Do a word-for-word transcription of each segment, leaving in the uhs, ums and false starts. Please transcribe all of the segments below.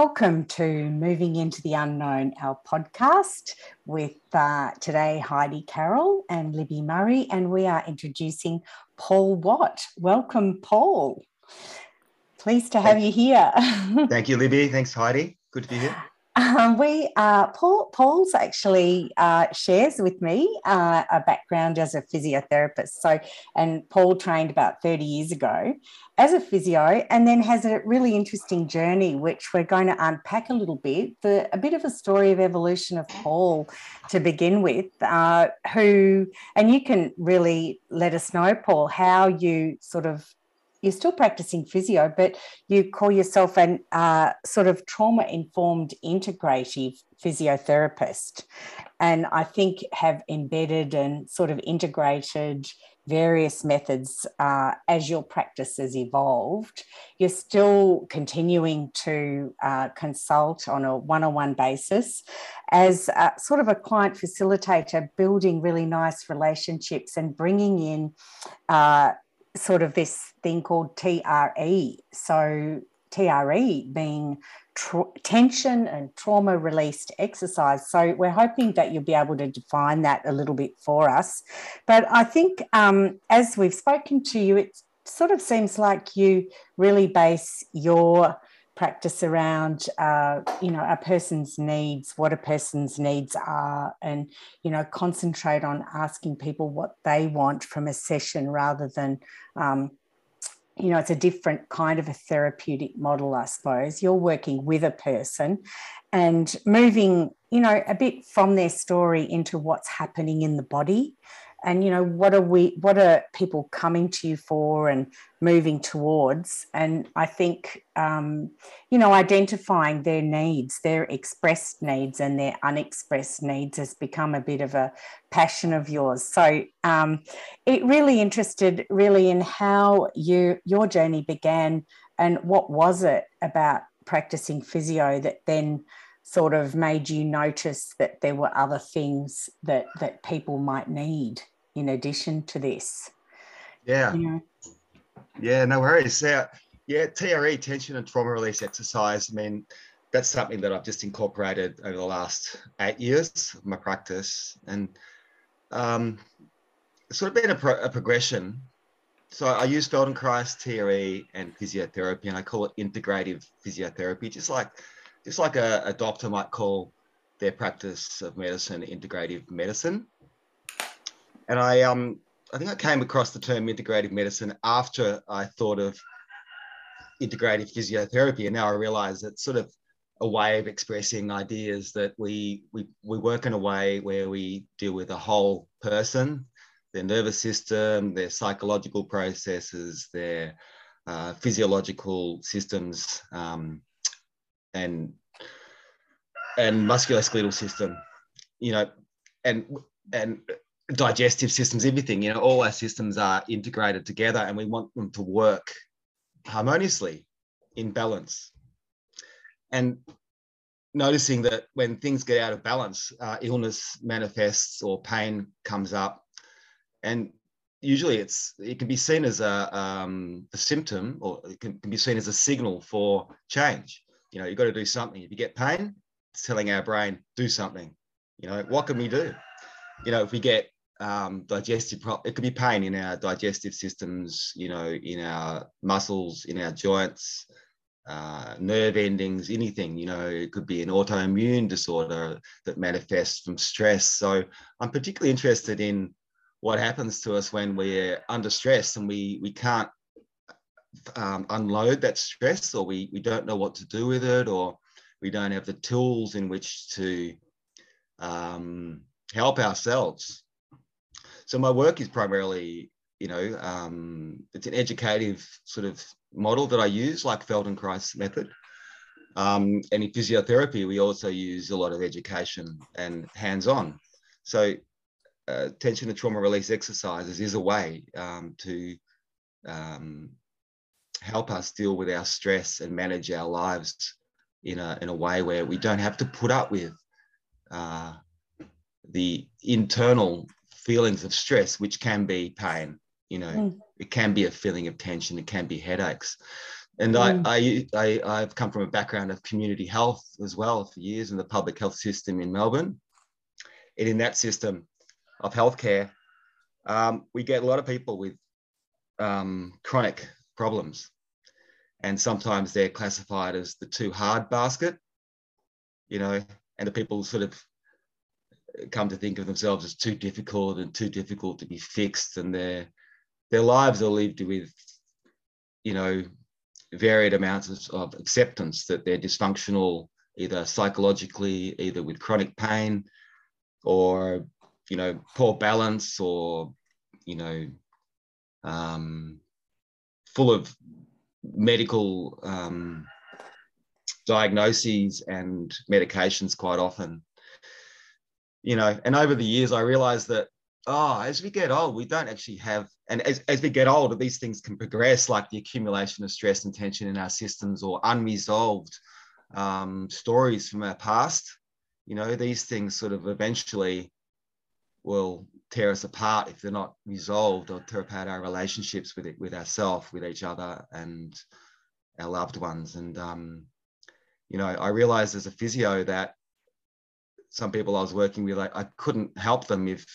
Welcome to Moving into the Unknown, our podcast with uh, today Heidi Carroll and Libby Murray, and we are introducing Paul Watt. Welcome, Paul. Pleased to have Thank you here. Thank you, Libby. Thanks, Heidi. Good to be here. Um, we uh, Paul Paul's actually uh, shares with me uh, a background as a physiotherapist. So, and Paul trained about thirty years ago as a physio, and then has a really interesting journey, which we're going to unpack a little bit. The a bit of a story of evolution of Paul to begin with. Uh, who and you can really let us know, Paul, how you sort of. You're still practicing physio, but you call yourself an uh, sort of trauma-informed integrative physiotherapist, and I think have embedded and sort of integrated various methods uh, as your practice has evolved. You're still continuing to uh, consult on a one-on-one basis as a, sort of a client facilitator, building really nice relationships and bringing in uh, sort of this thing called T R E. So T R E being tra- tension and trauma released exercise. So we're hoping that you'll be able to define that a little bit for us. But I think um, as we've spoken to you, it sort of seems like you really base your practice around, uh, you know, a person's needs, what a person's needs are, and, you know, concentrate on asking people what they want from a session rather than, um, you know, it's a different kind of a therapeutic model, I suppose. You're working with a person and moving, you know, a bit from their story into what's happening in the body. And, you know, what are we, what are people coming to you for and moving towards? And I think, um, you know, identifying their needs, their expressed needs and their unexpressed needs has become a bit of a passion of yours. So um, it really interested really in how you, your journey began and what was it about practicing physio that then sort of made you notice that there were other things that, that people might need in addition to this. Yeah. You know? Yeah, no worries. Yeah, yeah, T R E, tension and trauma release exercise. I mean, that's something that I've just incorporated over the last eight years of my practice. And um, it's sort of been a, pro- a progression. So I use Feldenkrais, T R E, and physiotherapy, and I call it integrative physiotherapy, just like just like a, a doctor might call their practice of medicine integrative medicine. And I um I think I came across the term integrative medicine after I thought of integrative physiotherapy, and now I realize it's sort of a way of expressing ideas that we we we work in a way where we deal with a whole person, their nervous system, their psychological processes, their uh, physiological systems, um, and and musculoskeletal system, you know, and and digestive systems, everything, you know, all our systems are integrated together and we want them to work harmoniously in balance. And noticing that when things get out of balance, uh, illness manifests or pain comes up, and usually it's it can be seen as a, um, a symptom, or it can, can be seen as a signal for change. You know, you've got to do something. If you get pain, it's telling our brain, do something. You know, what can we do? You know, if we get um, digestive, pro- it could be pain in our digestive systems, you know, in our muscles, in our joints, uh, nerve endings, anything, you know, it could be an autoimmune disorder that manifests from stress. So I'm particularly interested in what happens to us when we're under stress and we, we can't um, unload that stress, or we, we don't know what to do with it, or we don't have the tools in which to um, help ourselves. So my work is primarily, you know, um, it's an educative sort of model that I use, like Feldenkrais method. Um, and in physiotherapy, we also use a lot of education and hands-on. So uh, tension and trauma release exercises is a way um, to um, help us deal with our stress and manage our lives in a, in a way where we don't have to put up with uh, the internal feelings of stress, which can be pain, you know, mm. It can be a feeling of tension, it can be headaches. And I, Mm. I, I, I've come from a background of community health as well for years in the public health system in Melbourne. And in that system of healthcare, um, we get a lot of people with um, chronic problems. And sometimes they're classified as the too hard basket, you know, and the people sort of come to think of themselves as too difficult and too difficult to be fixed. And their, their lives are lived with, you know, varied amounts of, of acceptance that they're dysfunctional, either psychologically, either with chronic pain or, you know, poor balance or, you know, um, full of medical um, diagnoses and medications quite often. You know, and over the years, I realized that, oh, as we get old, we don't actually have, and as, as we get older, these things can progress, like the accumulation of stress and tension in our systems or unresolved um, stories from our past. You know, these things sort of eventually will tear us apart if they're not resolved, or tear apart our relationships with it, with ourselves, with each other, and our loved ones. And, um, you know, I realized as a physio that some people I was working with, I, I couldn't help them if,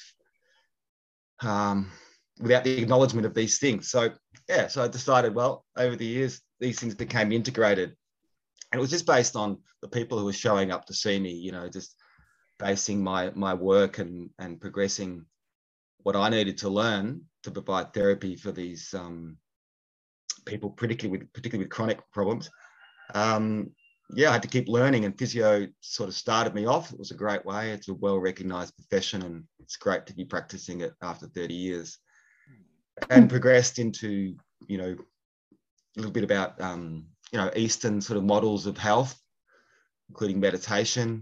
um, without the acknowledgement of these things. So, yeah, so I decided, well, over the years, these things became integrated. And it was just based on the people who were showing up to see me, you know, just basing my, my work and, and progressing what I needed to learn to provide therapy for these um, people, particularly with, particularly with chronic problems. Um, yeah, I had to keep learning, and physio sort of started me off. It was a great way. It's a well-recognized profession, and it's great to be practicing it after thirty years. And progressed into, you know, a little bit about, um, you know, Eastern sort of models of health, including meditation.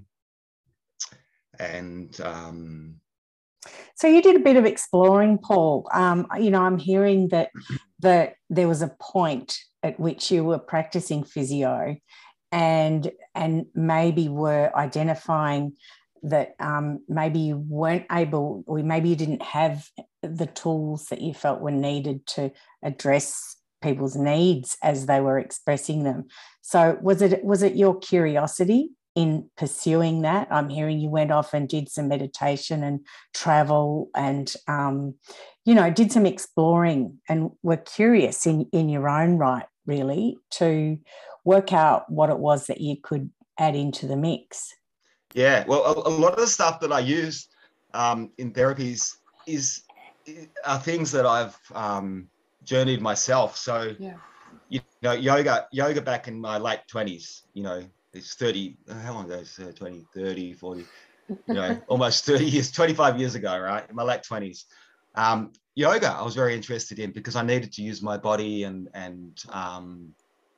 And um, so you did a bit of exploring, Paul. Um, you know, I'm hearing that that there was a point at which you were practicing physio, and and maybe were identifying that um, maybe you weren't able, or maybe you didn't have the tools that you felt were needed to address people's needs as they were expressing them. So was it was it your curiosity in pursuing that? I'm hearing you went off and did some meditation and travel and, um, you know, did some exploring and were curious in, in your own right, really, to work out what it was that you could add into the mix. Yeah, well, a, a lot of the stuff that I use um, in therapies is are things that I've um, journeyed myself. So, yeah. you know, yoga, yoga back in my late twenties, you know, it's thirty, how long ago? Uh, twenty, thirty, forty, you know, almost thirty years, twenty-five years ago, right? In my late twenties. Um, yoga, I was very interested in because I needed to use my body and, and um,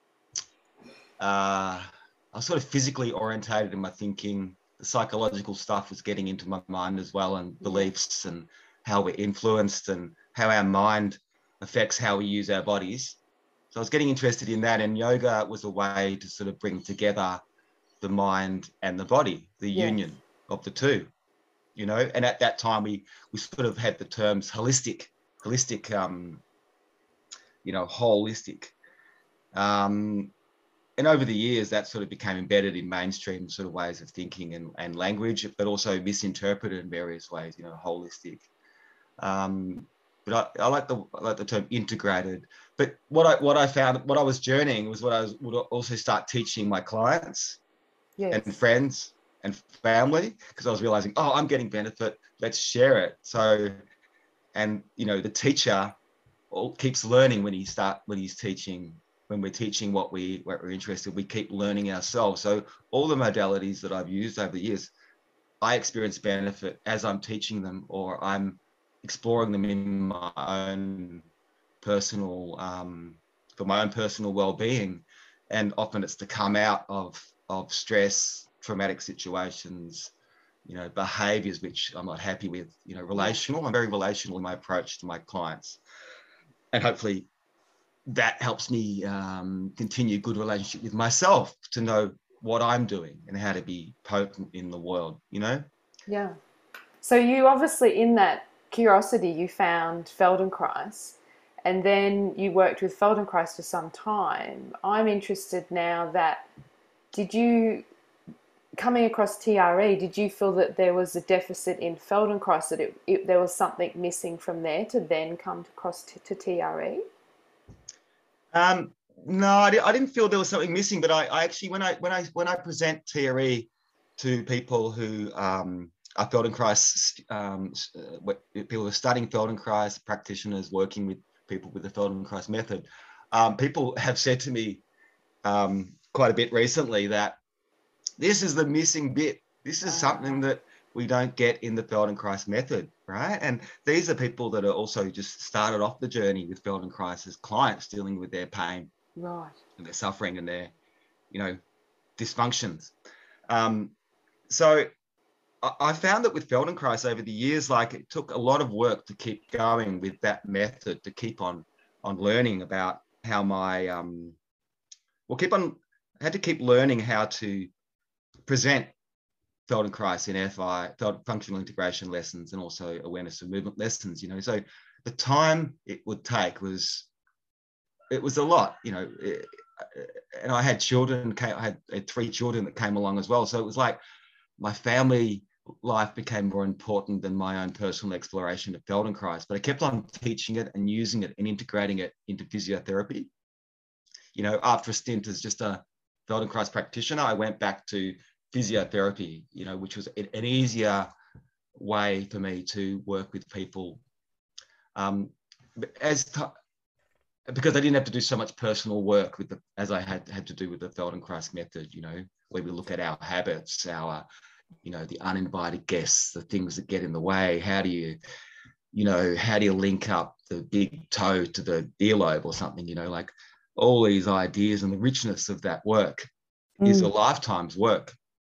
uh, I was sort of physically orientated in my thinking. The psychological stuff was getting into my mind as well, and beliefs and how we're influenced and how our mind affects how we use our bodies. So I was getting interested in that, and yoga was a way to sort of bring together the mind and the body, the Yes. union of the two, you know. And at that time, we we sort of had the terms holistic, holistic, um, you know, holistic. Um, and over the years, that sort of became embedded in mainstream sort of ways of thinking and, and language, but also misinterpreted in various ways, you know, holistic. Um, but I, I like the I like the term integrated. But what I what I found, what I was journeying was what I was, would also start teaching my clients Yes. and friends and family, because I was realizing, oh, I'm getting benefit. Let's share it. So, and you know, the teacher all, keeps learning when he start when he's teaching. When we're teaching what we what we're interested, we keep learning ourselves. So all the modalities that I've used over the years, I experience benefit as I'm teaching them, or I'm exploring them in my own personal, um, for my own personal well-being. And often it's to come out of, of stress, traumatic situations, you know, behaviors which I'm not happy with, you know, relational. I'm very relational in my approach to my clients. And hopefully that helps me um, continue good relationship with myself, to know what I'm doing and how to be potent in the world, you know? Yeah. So you obviously, in that curiosity, you found Feldenkrais, and then you worked with Feldenkrais for some time. I'm interested now that, did you, coming across T R E, did you feel that there was a deficit in Feldenkrais, that it, it, there was something missing from there to then come across to, to T R E? Um, no, I, di- I didn't feel there was something missing, but I, I actually, when I when I when I present T R E to people who um, are Feldenkrais, um, uh, people who are studying Feldenkrais, practitioners working with people with the Feldenkrais method, um, people have said to me um, quite a bit recently that this is the missing bit. This is something that we don't get in the Feldenkrais method, right? And these are people that are also just started off the journey with Feldenkrais as clients dealing with their pain, right, and their suffering and their, you know, dysfunctions. Um, so I, I found that with Feldenkrais over the years, like it took a lot of work to keep going with that method, to keep on on learning about how my, um, well, keep on, I had to keep learning how to present Feldenkrais in F I, functional integration lessons, and also awareness of movement lessons, you know. So the time it would take was, it was a lot, you know, it, and I had children, I had, I had three children that came along as well. So it was like my family life became more important than my own personal exploration of Feldenkrais, but I kept on teaching it and using it and integrating it into physiotherapy. You know, after a stint as just a Feldenkrais practitioner, I went back to physiotherapy, you know, which was an easier way for me to work with people, um, as because I didn't have to do so much personal work with the, as I had had to do with the Feldenkrais method, you know, where we look at our habits, our, you know, the uninvited guests, the things that get in the way. How do you, you know, how do you link up the big toe to the earlobe or something, you know, like all these ideas, and the richness of that work mm. is a lifetime's work.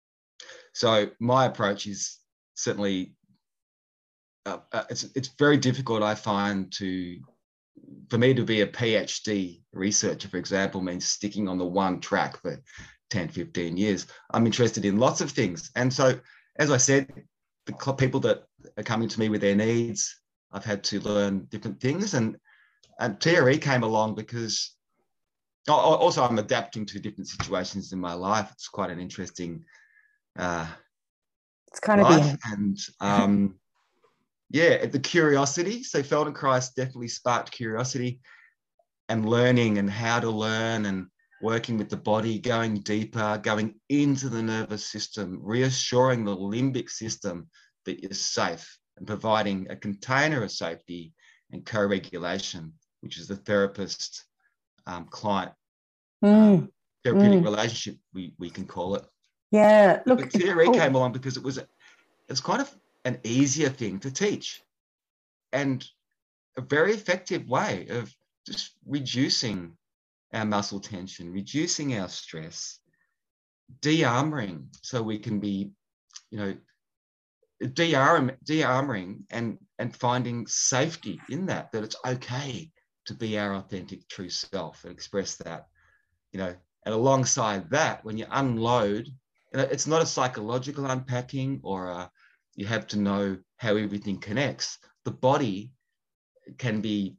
So my approach is certainly, uh, uh, it's, it's very difficult, I find, to, for me to be a PhD researcher, for example, means sticking on the one track for ten, fifteen years. I'm interested in lots of things. And so, as I said, the people that are coming to me with their needs, I've had to learn different things. And, and T R E came along because also I'm adapting to different situations in my life. It's quite an interesting uh, it's kind life. of being... And um, yeah, the curiosity. So Feldenkrais definitely sparked curiosity and learning and how to learn and working with the body, going deeper, going into the nervous system, reassuring the limbic system that you're safe, and providing a container of safety and co-regulation, which is the therapist um, client mm. um, therapeutic mm. relationship, we, we can call it. Yeah, look, but T R E cool. came along because it was, it was kind of an easier thing to teach, and a very effective way of just reducing our muscle tension, reducing our stress, de-armoring, so we can be, you know, de-arm, de-armoring and, and finding safety in that, that it's okay to be our authentic true self and express that, you know. And alongside that, when you unload, you know, it's not a psychological unpacking or a, you have to know how everything connects. The body can be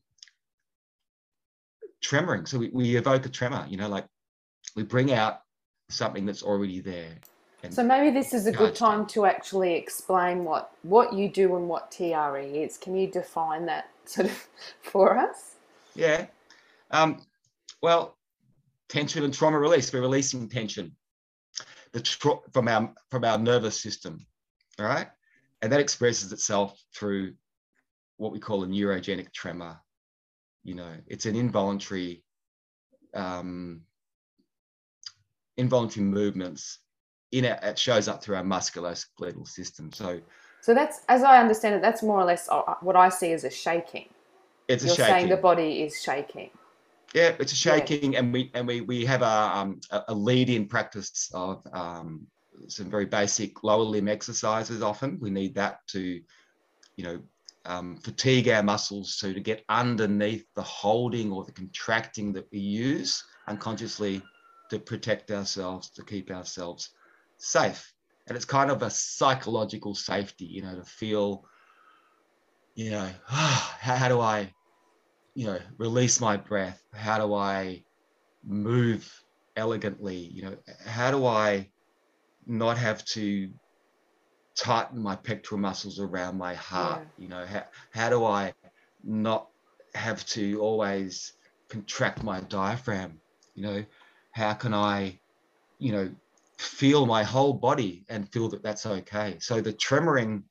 tremoring. So we, we evoke a tremor, you know, like we bring out something that's already there. And so maybe this is a good time to actually explain what, what you do and what T R E is. Can you define that sort of for us? Yeah. Um, well, tension and trauma release. We're releasing tension the tra- from our from our nervous system, all right? And that expresses itself through what we call a neurogenic tremor. You know, it's an involuntary, um, involuntary movements. In it, it shows up through our musculoskeletal system. So, so that's, as I understand it, that's more or less what I see as a shaking. It's You're a shaking. saying the body is shaking. Yeah, it's a shaking, yeah. and we and we we have a um, a lead-in practice of um, some very basic lower limb exercises. Often we need that to, you know, um, fatigue our muscles, so to get underneath the holding or the contracting that we use unconsciously to protect ourselves, to keep ourselves safe. And it's kind of a psychological safety, you know, to feel, you know, oh, how, how do I you know, release my breath? How do I move elegantly? You know, how do I not have to tighten my pectoral muscles around my heart? Yeah. You know, how, how do I not have to always contract my diaphragm? You know, how can I, you know, feel my whole body and feel that that's okay? So the tremoring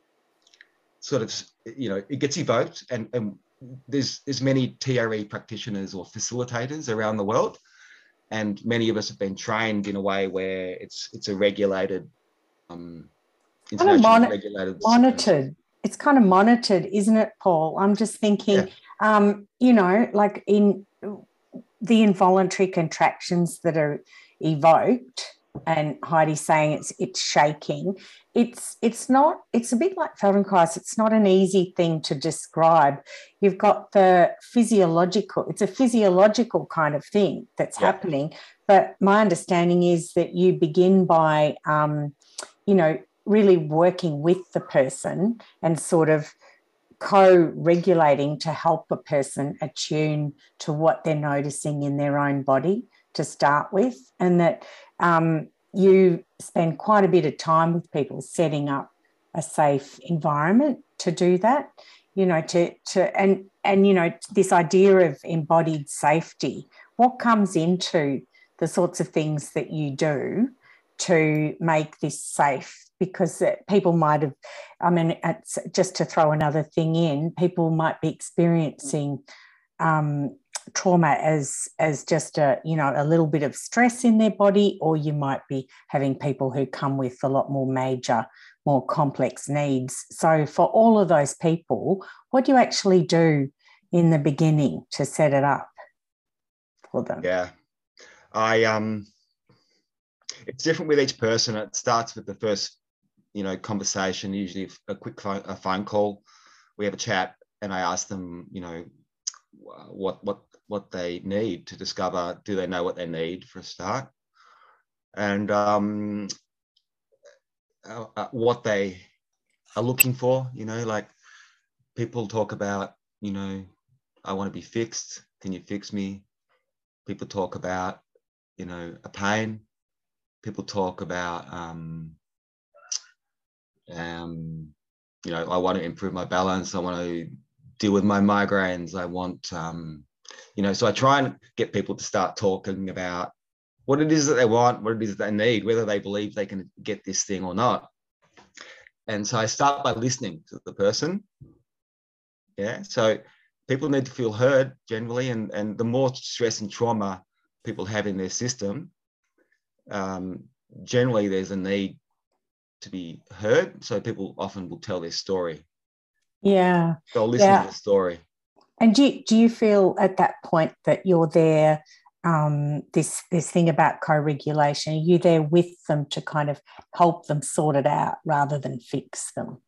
sort of, you know, it gets evoked, and, and there's there's many T R E practitioners or facilitators around the world, and many of us have been trained in a way where it's it's a regulated, um, Kind of internationally mon- regulated. monitored. It's kind of monitored, isn't it, Paul? I'm just thinking, Yeah. um, you know, like in the involuntary contractions that are evoked, and Heidi's saying it's it's shaking. It's it's not. It's a bit like Feldenkrais. It's not an easy thing to describe. You've got the physiological. It's a physiological kind of thing that's Yeah. happening. But my understanding is that you begin by, um, you know, really working with the person and sort of co-regulating to help a person attune to what they're noticing in their own body to start with, and that um, you spend quite a bit of time with people setting up a safe environment to do that, you know, to to and and you know, this idea of embodied safety, what comes into the sorts of things that you do to make this safe, because people might have, I mean, it's just to throw another thing in, people might be experiencing um, trauma as as just a, you know, a little bit of stress in their body, or you might be having people who come with a lot more major, more complex needs. So for all of those people, what do you actually do in the beginning to set it up for them? Yeah. I um it's different with each person. It starts with the first, you know, conversation, usually a quick phone, a phone call. We have a chat, and I ask them, you know, what what what they need to discover. Do they know what they need for a start? And um, uh, what they are looking for. You know, like people talk about, you know, I want to be fixed. Can you fix me? People talk about, you know, a pain. People talk about, um, um, you know, I want to improve my balance. I want to deal with my migraines. I want, um, you know, so I try and get people to start talking about what it is that they want, what it is that they need, whether they believe they can get this thing or not. And so I start by listening to the person. Yeah. So people need to feel heard generally. And, and the more stress and trauma people have in their system, um, generally there's a need to be heard. So people often will tell their story. Yeah. So I'll listen Yeah. to the story. And do you, do you feel at that point that you're there, um, this this thing about co-regulation, are you there with them to kind of help them sort it out rather than fix them?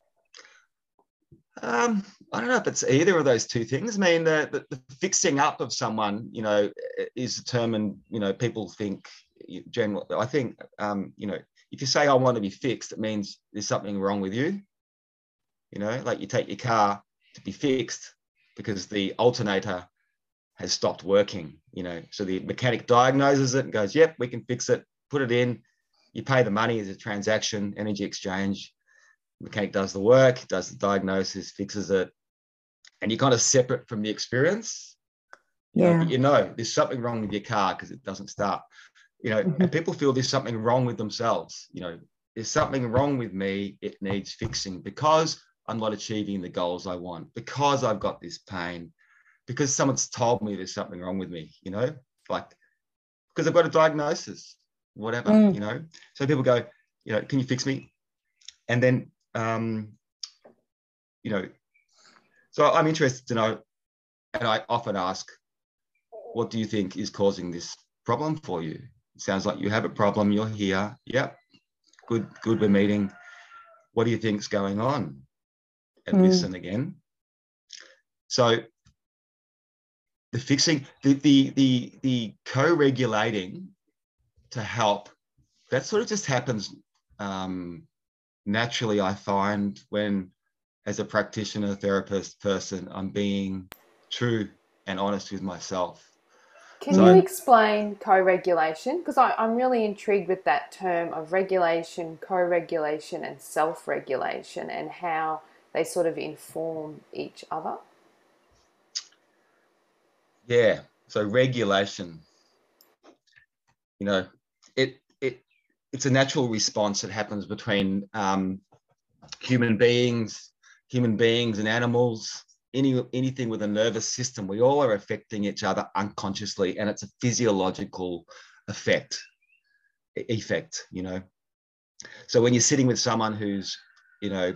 Um, I don't know if it's either of those two things. I mean, the, the, the fixing up of someone, you know, is determined, you know, people think general. I think, um, you know, if you say I want to be fixed, it means there's something wrong with you. You know, like you take your car to be fixed because the alternator has stopped working, you know. So the mechanic diagnoses it and goes, yep, we can fix it, put it in. You pay the money as a transaction, energy exchange. The mechanic does the work, does the diagnosis, fixes it. And you're kind of separate from the experience. You Yeah. know, but you know, there's something wrong with your car because it doesn't start. You know, Mm-hmm. and people feel there's something wrong with themselves. You know, there's something wrong with me. It needs fixing because I'm not achieving the goals I want, because I've got this pain, because someone's told me there's something wrong with me, you know, like because I've got a diagnosis, whatever, Mm. you know. So people go, you know, can you fix me? And then, um, you know, so I'm interested to know, and I often ask, what do you think is causing this problem for you? It sounds like you have a problem, you're here. Yep, good, good, we're meeting. What do you think's going on? And Mm. listen again. So the fixing, the the the, the co-regulating to help, that sort of just happens um, naturally, I find, when as a practitioner, therapist, person, I'm being true and honest with myself. Can So- you explain co-regulation? Because I'm really intrigued with that term of regulation, co-regulation, and self-regulation, and how they sort of inform each other. Yeah. So regulation, you know, it it it's a natural response that happens between um, human beings, human beings and animals. Any anything with a nervous system, we all are affecting each other unconsciously, and it's a physiological effect. Effect, you know. So when you're sitting with someone who's, you know,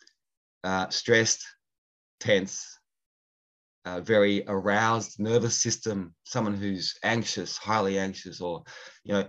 uh, stressed, tense, uh, very aroused nervous system, someone who's anxious, highly anxious, or, you know,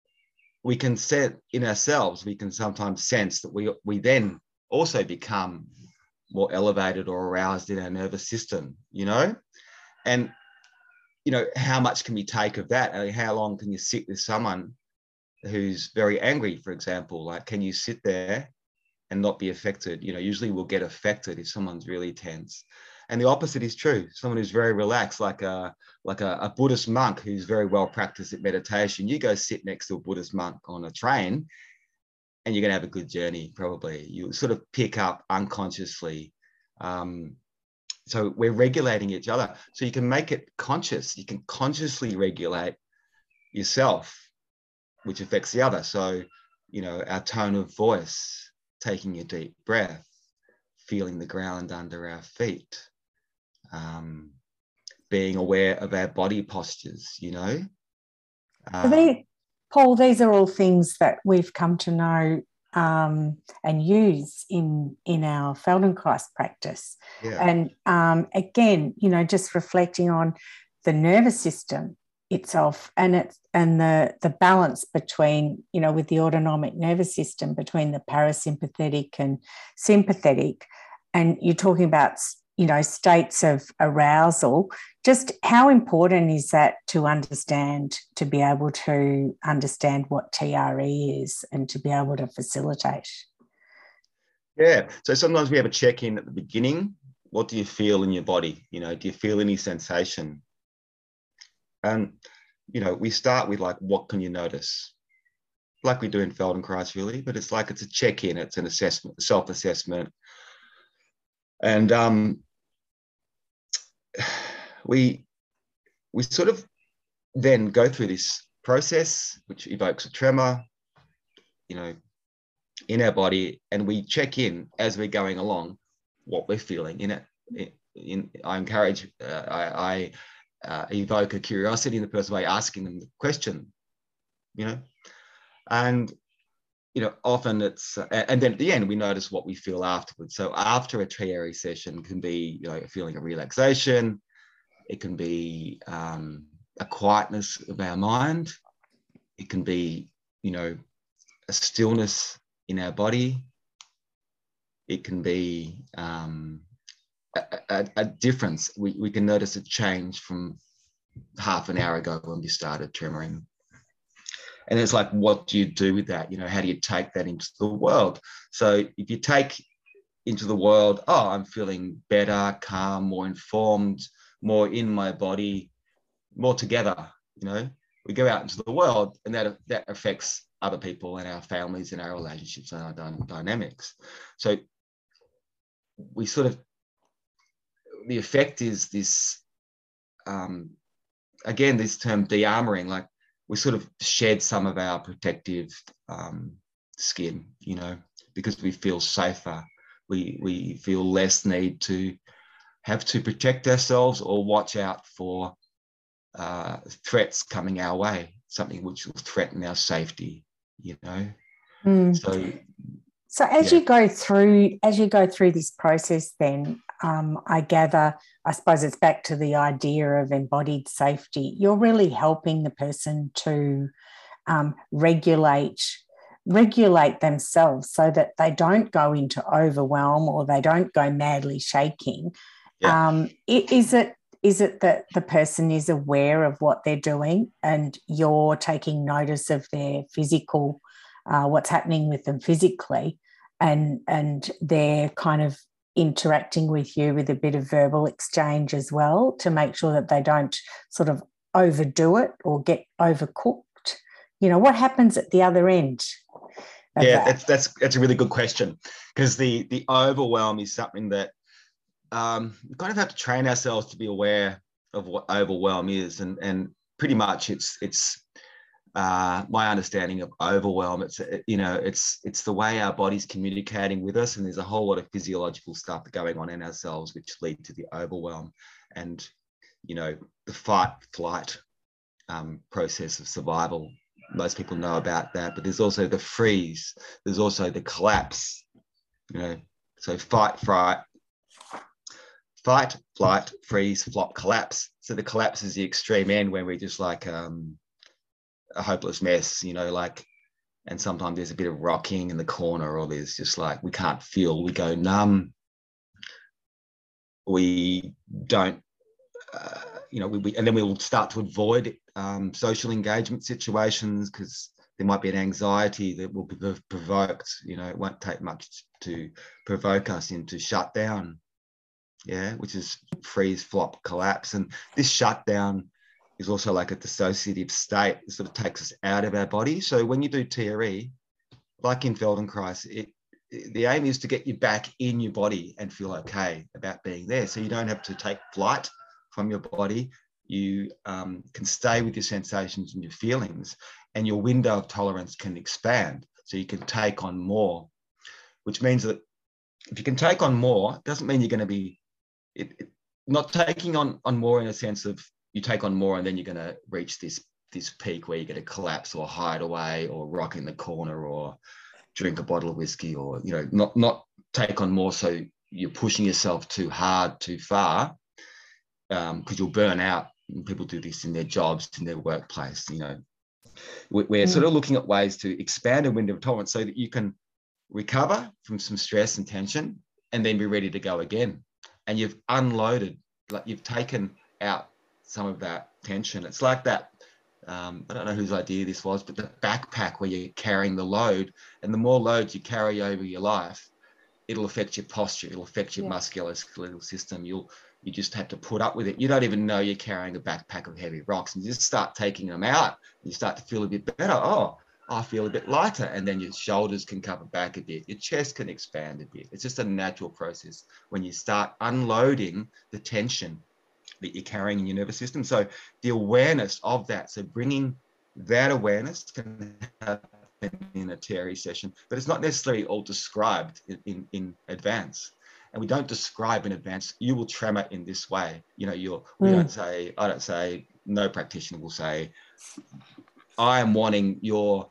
we can set in ourselves, we can sometimes sense that we we then also become more elevated or aroused in our nervous system, you know? And, you know, how much can we take of that? I mean, how long can you sit with someone who's very angry, for example? Like, can you sit there and not be affected? You know, usually we'll get affected if someone's really tense. And the opposite is true. Someone who's very relaxed, like a like a, a Buddhist monk who's very well practiced at meditation, you go sit next to a Buddhist monk on a train and you're going to have a good journey, probably. You sort of pick up unconsciously. Um, so we're regulating each other. So you can make it conscious. You can consciously regulate yourself, which affects the other. So, you know, our tone of voice, taking a deep breath, feeling the ground under our feet, um, being aware of our body postures, you know. So Um, they, Paul, these are all things that we've come to know um, and use in, in our Feldenkrais practice. yeah. And um, again, you know, just reflecting on the nervous system itself and it's and the the balance between, you know, with the autonomic nervous system between the parasympathetic and sympathetic, and you're talking about, you know, states of arousal. Just how important is that to understand, to be able to understand what T R E is and to be able to facilitate? Yeah. So sometimes we have a check-in at the beginning. What do you feel in your body? You know, do you feel any sensation? And, you know, we start with like, what can you notice? Like we do in Feldenkrais, really, but it's like it's a check-in, it's an assessment, self-assessment. And um, we we sort of then go through this process, which evokes a tremor, you know, in our body, and we check in as we're going along what we're feeling in it. In, in I encourage, uh, I, I uh, evoke a curiosity in the person by asking them the question, you know, and you know, often it's, uh, and then at the end we notice what we feel afterwards. So after a T R E session can be, you know, a feeling of relaxation. It can be um, a quietness of our mind. It can be, you know, a stillness in our body. It can be um, a, a, a difference. We, we can notice a change from half an hour ago when we started tremoring. And it's like, what do you do with that? You know, how do you take that into the world? So if you take into the world, oh, I'm feeling better, calm, more informed, more in my body, more together, you know, we go out into the world and that, that affects other people and our families and our relationships and our dynamics. So we sort of, the effect is this, um, again, this term de-armoring, like we sort of shed some of our protective um, skin, you know, because we feel safer. We, we feel less need to have to protect ourselves or watch out for uh, threats coming our way, something which will threaten our safety, you know. Mm. So, so as yeah. you go through, as you go through this process, then um, I gather, I suppose it's back to the idea of embodied safety. You're really helping the person to um, regulate regulate themselves so that they don't go into overwhelm or they don't go madly shaking. Yeah. Um, is it is it that the person is aware of what they're doing and you're taking notice of their physical, uh, what's happening with them physically, and and they're kind of interacting with you with a bit of verbal exchange as well to make sure that they don't sort of overdo it or get overcooked? You know, what happens at the other end of Yeah, that? that's that's that's a really good question, because the the overwhelm is something that um, we kind of have to train ourselves to be aware of what overwhelm is, and and pretty much it's it's uh, my understanding of overwhelm. It's you know it's it's the way our body's communicating with us, and there's a whole lot of physiological stuff going on in ourselves which lead to the overwhelm, and you know the fight flight um, process of survival. Most people know about that, but there's also the freeze. There's also the collapse. You know, so fight, fright, fight, flight, freeze, flop, collapse. So the collapse is the extreme end where we're just like um, a hopeless mess. You know, like, and sometimes there's a bit of rocking in the corner, or there's just like we can't feel. We go numb. We don't. Uh, you know, we, we and then we'll start to avoid um, social engagement situations because there might be an anxiety that will be provoked. You know, it won't take much to provoke us into shutdown. Yeah, which is freeze, flop, collapse. And this shutdown is also like a dissociative state. It sort of takes us out of our body. So when you do T R E, like in Feldenkrais, it, it the aim is to get you back in your body and feel okay about being there. So you don't have to take flight from your body. You um, can stay with your sensations and your feelings, and your window of tolerance can expand. So you can take on more, which means that if you can take on more, it doesn't mean you're going to be it, it, not taking on, on more in a sense of you take on more and then you're going to reach this, this peak where you're going to collapse or hide away or rock in the corner or drink a bottle of whiskey, or, you know, not, not take on more so you're pushing yourself too hard, too far, because um, you'll burn out. And people do this in their jobs, in their workplace. You know, we're mm. sort of looking at ways to expand a window of tolerance so that you can recover from some stress and tension and then be ready to go again. And you've unloaded, like you've taken out some of that tension. It's like that, um, I don't know whose idea this was, but the backpack where you're carrying the load, and the more loads you carry over your life, it'll affect your posture, it'll affect your yeah. musculoskeletal system. You'll You just have to put up with it. You don't even know you're carrying a backpack of heavy rocks, and you just start taking them out. You start to feel a bit better. Oh, I feel a bit lighter. And then your shoulders can cover back a bit. Your chest can expand a bit. It's just a natural process when you start unloading the tension that you're carrying in your nervous system. So the awareness of that, so bringing that awareness can happen in a T R E session, but it's not necessarily all described in, in, in advance. And we don't describe in advance, you will tremor in this way. You know, you're, we mm. don't say, I don't say, no practitioner will say, I am wanting your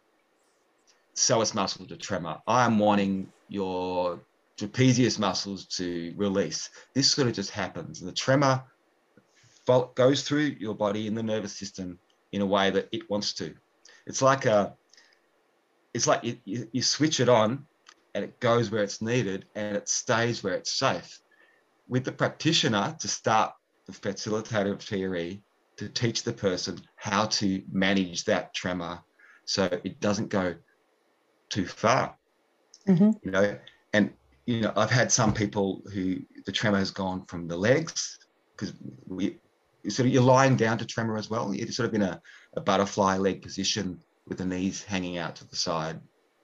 psoas muscle to tremor. I am wanting your trapezius muscles to release. This sort of just happens. And the tremor goes through your body in the nervous system in a way that it wants to. It's like a, it's like you, you, you switch it on, and it goes where it's needed and it stays where it's safe. With the practitioner to start the facilitator of T R E to teach the person how to manage that tremor so it doesn't go too far. Mm-hmm. You know, and you know, I've had some people who the tremor has gone from the legs, because we sort of you're lying down to tremor as well. You're sort of in a, a butterfly leg position with the knees hanging out to the side.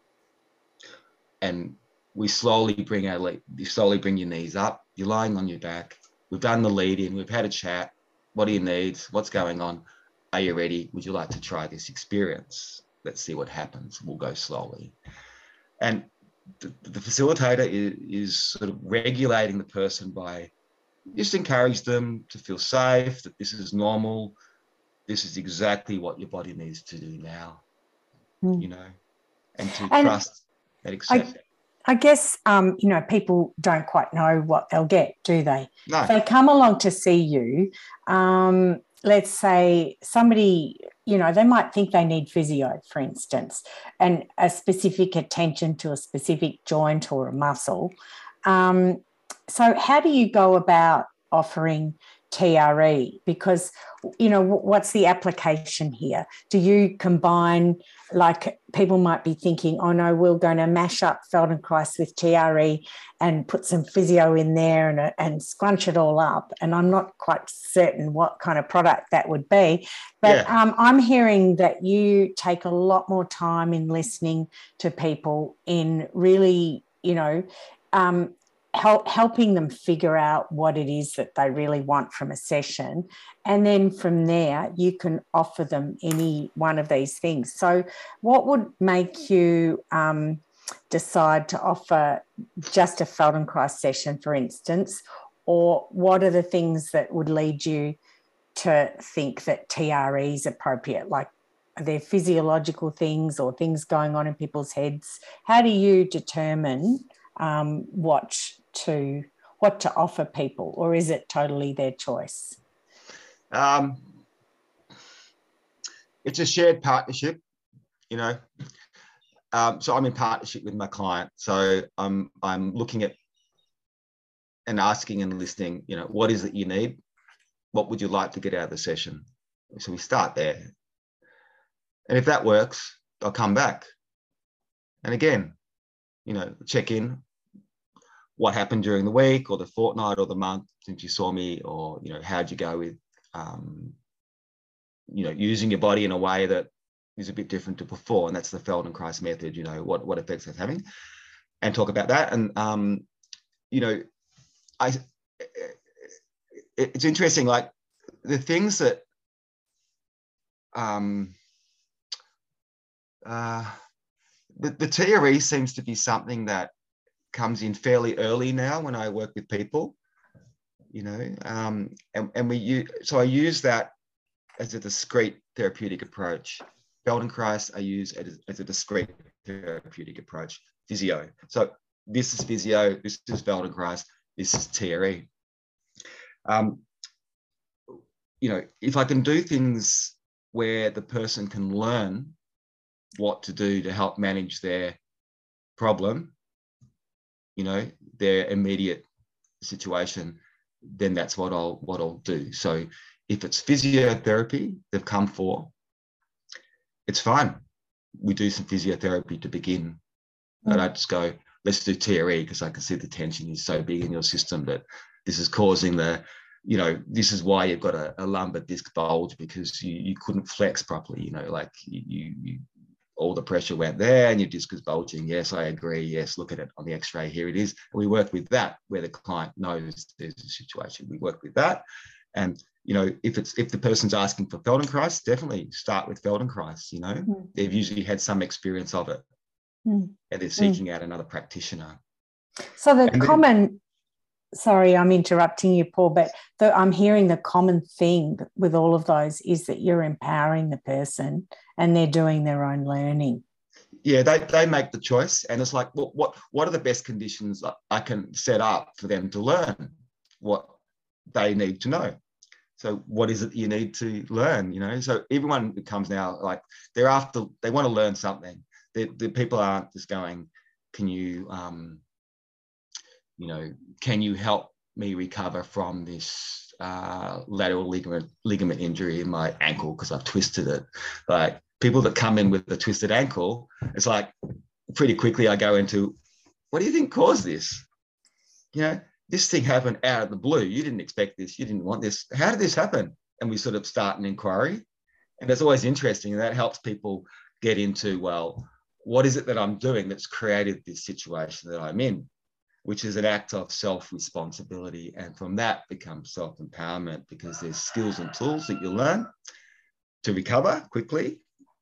And we slowly bring our leg, you slowly bring your knees up. You're lying on your back. We've done the lead in. We've had a chat. What do you need? What's going on? Are you ready? Would you like to try this experience? Let's see what happens. We'll go slowly. And the, the facilitator is, is sort of regulating the person by just encourage them to feel safe, that this is normal. This is exactly what your body needs to do now, mm. you know, and to and trust. I, I guess, um, you know, people don't quite know what they'll get, do they? No. If they come along to see you, um, let's say somebody, you know, they might think they need physio, for instance, and a specific attention to a specific joint or a muscle. Um, so how do you go about offering T R E? Because, you know, what's the application here? Do you combine, like people might be thinking, oh no, we're going to mash up Feldenkrais with T R E and put some physio in there and, and scrunch it all up. And I'm not quite certain what kind of product that would be. But Yeah. um, I'm hearing that you take a lot more time in listening to people, in really, you know, um, help, helping them figure out what it is that they really want from a session. And then from there, you can offer them any one of these things. So what would make you um, decide to offer just a Feldenkrais session, for instance? Or what are the things that would lead you to think that T R E is appropriate? Like, are there physiological things or things going on in people's heads? How do you determine um, what to what to offer people, or is it totally their choice? Um, it's a shared partnership, you know. Um, so I'm in partnership with my client. So I'm I'm looking at and asking and listening, you know, what is it you need? What would you like to get out of the session? So we start there. And if that works, I'll come back. And again, you know, check in. What happened during the week or the fortnight or the month since you saw me, or, you know, how'd you go with, um, you know, using your body in a way that is a bit different to before. And that's the Feldenkrais method, you know, what, what effects it's having, and talk about that. And, um, you know, I, it's interesting, like the things that, um, uh, the, the T R E seems to be something that comes in fairly early now when I work with people, you know, um, and, and we use, so I use that as a discrete therapeutic approach. Feldenkrais I use as, as a discrete therapeutic approach, physio. So this is physio, this is Feldenkrais, this is T R E. Um, you know, if I can do things where the person can learn what to do to help manage their problem, you know, their immediate situation, then that's what I'll what I'll do. So if it's physiotherapy they've come for, it's fine. We do some physiotherapy to begin. Mm. I don't just go, let's do T R E because I can see the tension is so big in your system that this is causing the, you know, this is why you've got a, a lumbar disc bulge, because you, you couldn't flex properly, you know, like you, you all the pressure went there and your disc is bulging. Yes, I agree. Yes, look at it on the x-ray. Here it is. And we work with that where the client knows there's a situation. We work with that. And, you know, if it's if the person's asking for Feldenkrais, definitely start with Feldenkrais, you know. Mm. They've usually had some experience of it. Mm. And they're seeking mm. out another practitioner. So the and common... Then, sorry, I'm interrupting you, Paul, but the, I'm hearing the common thing with all of those is that you're empowering the person and they're doing their own learning. Yeah, they, they make the choice, and it's like, well, what what are the best conditions I can set up for them to learn what they need to know? So what is it you need to learn, you know? So everyone becomes now like, they're after, they want to learn something. The, the people aren't just going, can you, um, you know, can you help me recover from this uh, lateral ligament ligament injury in my ankle because I've twisted it? Like, people that come in with a twisted ankle, it's like pretty quickly I go into, what do you think caused this? You know, this thing happened out of the blue. You didn't expect this. You didn't want this. How did this happen? And we sort of start an inquiry. And that's always interesting. And that helps people get into, well, what is it that I'm doing that's created this situation that I'm in? Which is an act of self-responsibility. And from that becomes self-empowerment, because there's skills and tools that you learn to recover quickly,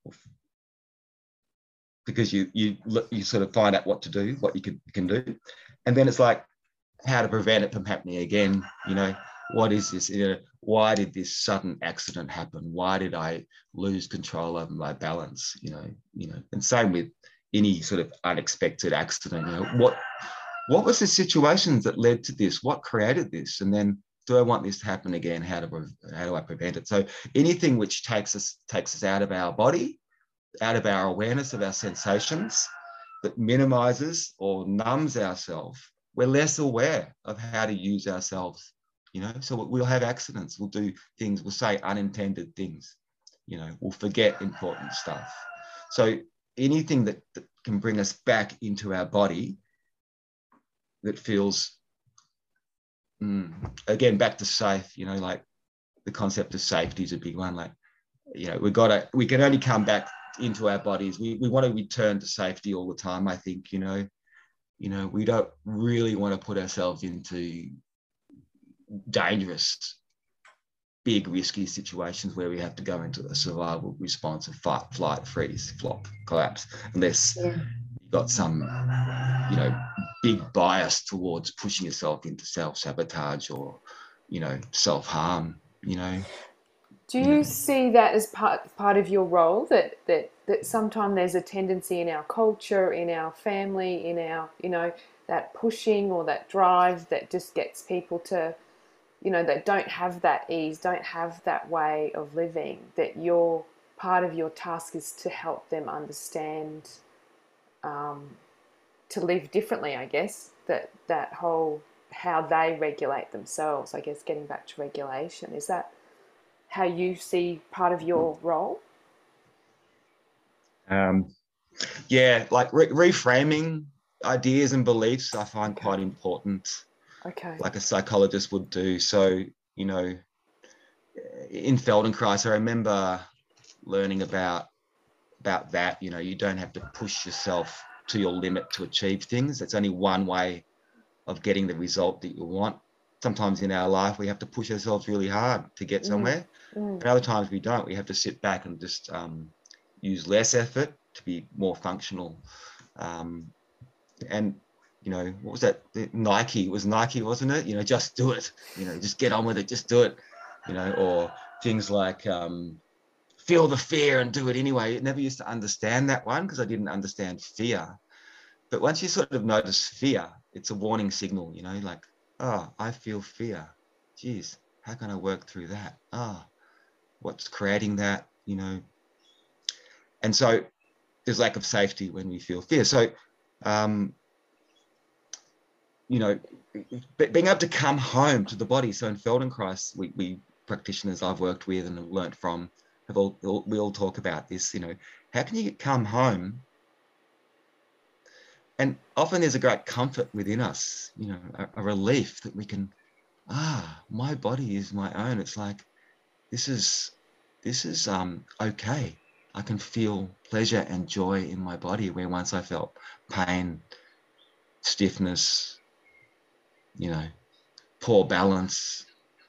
because you you you sort of find out what to do, what you can, you can do. And then it's like how to prevent it from happening again. You know, what is this? You know, why did this sudden accident happen? Why did I lose control over my balance? You know, you know, and same with any sort of unexpected accident. You know, what what was the situations that led to this? What created this? And then, do I want this to happen again? How do how do I prevent it? So anything which takes us takes us out of our body, out of our awareness of our sensations, that minimizes or numbs ourselves, we're less aware of how to use ourselves you know, so we'll have accidents, we'll do things, we'll say unintended things, you know, we'll forget important stuff. So anything that, that can bring us back into our body that feels, mm, again, back to safe, you know, like the concept of safety is a big one. Like, you know, we've got to, we can only come back into our bodies. We, we want to return to safety all the time, I think, you know, you know, we don't really want to put ourselves into dangerous, big, risky situations where we have to go into a survival response of fight, flight, freeze, flop, collapse, unless yeah. you've got some, you know, big bias towards pushing yourself into self-sabotage or, you know, self-harm, you know. Do you, you know. see that as part part of your role, that that that sometimes there's a tendency in our culture, in our family, in our, you know, that pushing or that drive that just gets people to, you know, that don't have that ease, don't have that way of living, that your part of your task is to help them understand, um, to live differently, I guess, that that whole, how they regulate themselves, I guess, getting back to regulation. Is that how you see part of your role? Um, yeah, like re- reframing ideas and beliefs I find okay. quite important. Okay. Like a psychologist would do. So, you know, in Feldenkrais, I remember learning about about that. You know, you don't have to push yourself to your limit to achieve things. It's only one way of getting the result that you want. Sometimes in our life, we have to push ourselves really hard to get somewhere. Mm. Mm. And other times we don't. We have to sit back and just um, use less effort to be more functional. Um, and you know, what was that? Nike, it was Nike, wasn't it? You know, just do it, you know, just get on with it, just do it, you know, or things like um, feel the fear and do it anyway. I never used to understand that one because I didn't understand fear. But once you sort of notice fear, it's a warning signal, you know, like, oh, I feel fear. Geez, how can I work through that? Oh, what's creating that, you know? And so there's lack of safety when we feel fear. So, um, you know, being able to come home to the body. So in Feldenkrais, we, we practitioners I've worked with and have learnt from, have all, we all talk about this, you know, how can you come home? And often there's a great comfort within us, you know, a, a relief that we can, ah, my body is my own. It's like, this is, this is um, okay. I can feel pleasure and joy in my body where once I felt pain, stiffness, you know, poor balance,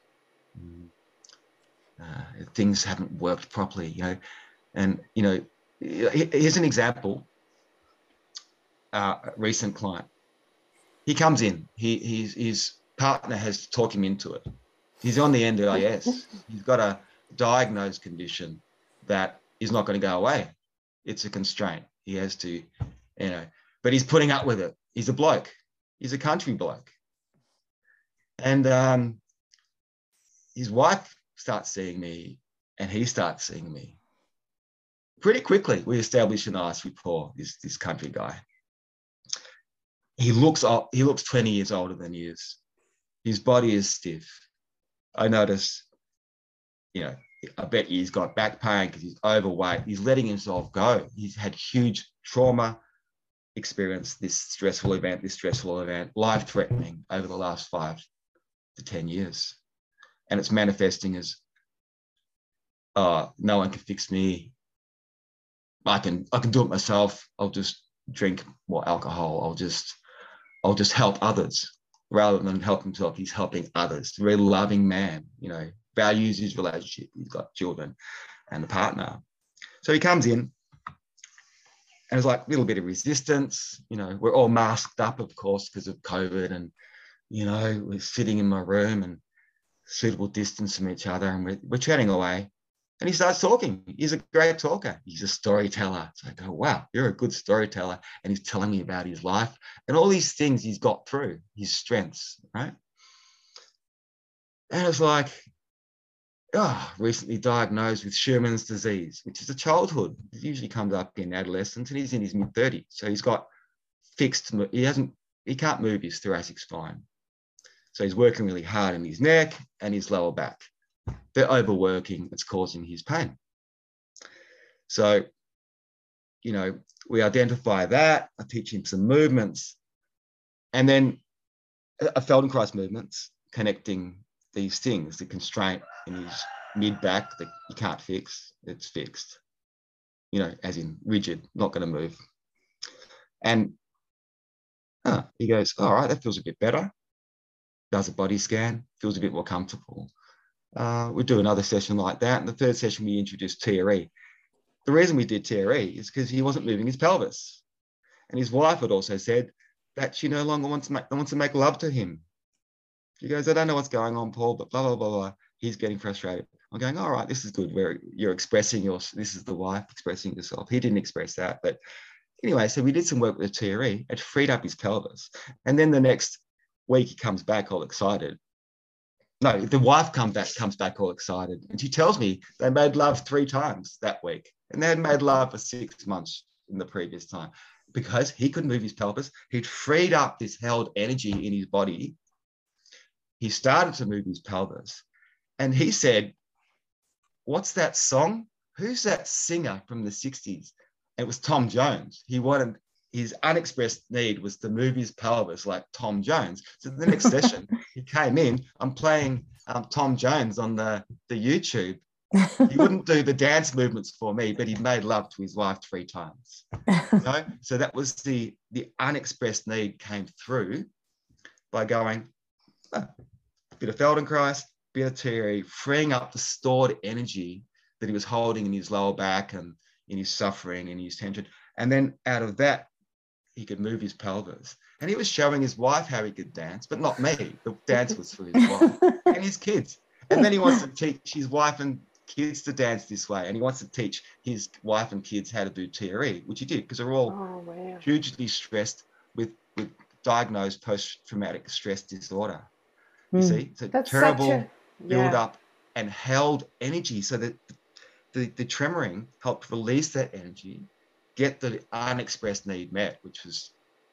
uh, things haven't worked properly, you know. And, you know, here's an example, uh, a recent client. He comes in, he, he's, his partner has talked him into it. He's on the N D I S. He's got a diagnosed condition that is not going to go away. It's a constraint. He has to, you know, but he's putting up with it. He's a bloke. He's a country bloke. And um, his wife starts seeing me and he starts seeing me. Pretty quickly, we establish a nice rapport, this, this country guy. He looks, he looks twenty years older than he is. His body is stiff. I notice, you know, I bet he's got back pain because he's overweight. He's letting himself go. He's had huge trauma experience, this stressful event, this stressful event, life-threatening over the last five to ten years. And it's manifesting as, oh, no one can fix me. I can, I can do it myself. I'll just drink more alcohol. I'll just, I'll just help others. Rather than help himself, he's helping others. A very loving man, you know, values his relationship. He's got children and a partner. So he comes in and there's like a little bit of resistance. You know, we're all masked up, of course, because of COVID. And, you know, we're sitting in my room and suitable distance from each other and we're, we're chatting away. And he starts talking. He's a great talker. He's a storyteller. So I go, wow, you're a good storyteller. And he's telling me about his life and all these things he's got through, his strengths, right? And it's like, oh, recently diagnosed with Sherman's disease, which is a childhood. It usually comes up in adolescence and he's in his mid thirties. So he's got fixed, he hasn't, he can't move his thoracic spine. So he's working really hard in his neck and his lower back. They're overworking, it's causing his pain. So, you know, we identify that, I teach him some movements, and then a Feldenkrais movements connecting these things, the constraint in his mid-back that you can't fix, it's fixed, you know, as in rigid, not going to move. And huh, he goes, all right, that feels a bit better. Does a body scan, feels a bit more comfortable. Uh, we do another session like that. And the third session, we introduced T R E. The reason we did T R E is because he wasn't moving his pelvis. And his wife had also said that she no longer wants to make, wants to make love to him. She goes, I don't know what's going on, Paul, but blah, blah, blah, blah. He's getting frustrated. I'm going, all right, this is good. Where you're expressing your, this is the wife expressing yourself. He didn't express that. But anyway, so we did some work with the T R E. It freed up his pelvis. And then the next week he comes back all excited. No, the wife comes back, comes back all excited. And she tells me they made love three times that week. And they had made love for six months in the previous time because he couldn't move his pelvis. He'd freed up this held energy in his body. He started to move his pelvis. And he said, what's that song? Who's that singer from the sixties? It was Tom Jones. He wanted, his unexpressed need was to move his pelvis like Tom Jones. So the next session, he came in, I'm playing um, Tom Jones on the, the YouTube. He wouldn't do the dance movements for me, but he made love to his wife three times. You know? So that was the, the unexpressed need came through by going, oh, a bit of Feldenkrais, bit of T R E, freeing up the stored energy that he was holding in his lower back and in his suffering and his tension. And then out of that, he could move his pelvis. And he was showing his wife how he could dance, but not me. The dance was for his wife and his kids. And then he wants to teach his wife and kids to dance this way. And he wants to teach his wife and kids how to do T R E, which he did because they're all Oh, wow. hugely stressed with, with diagnosed post-traumatic stress disorder. You Mm. see, so That's terrible such a, build yeah. up and held energy so that the, the tremoring helped release that energy, get the unexpressed need met, which was,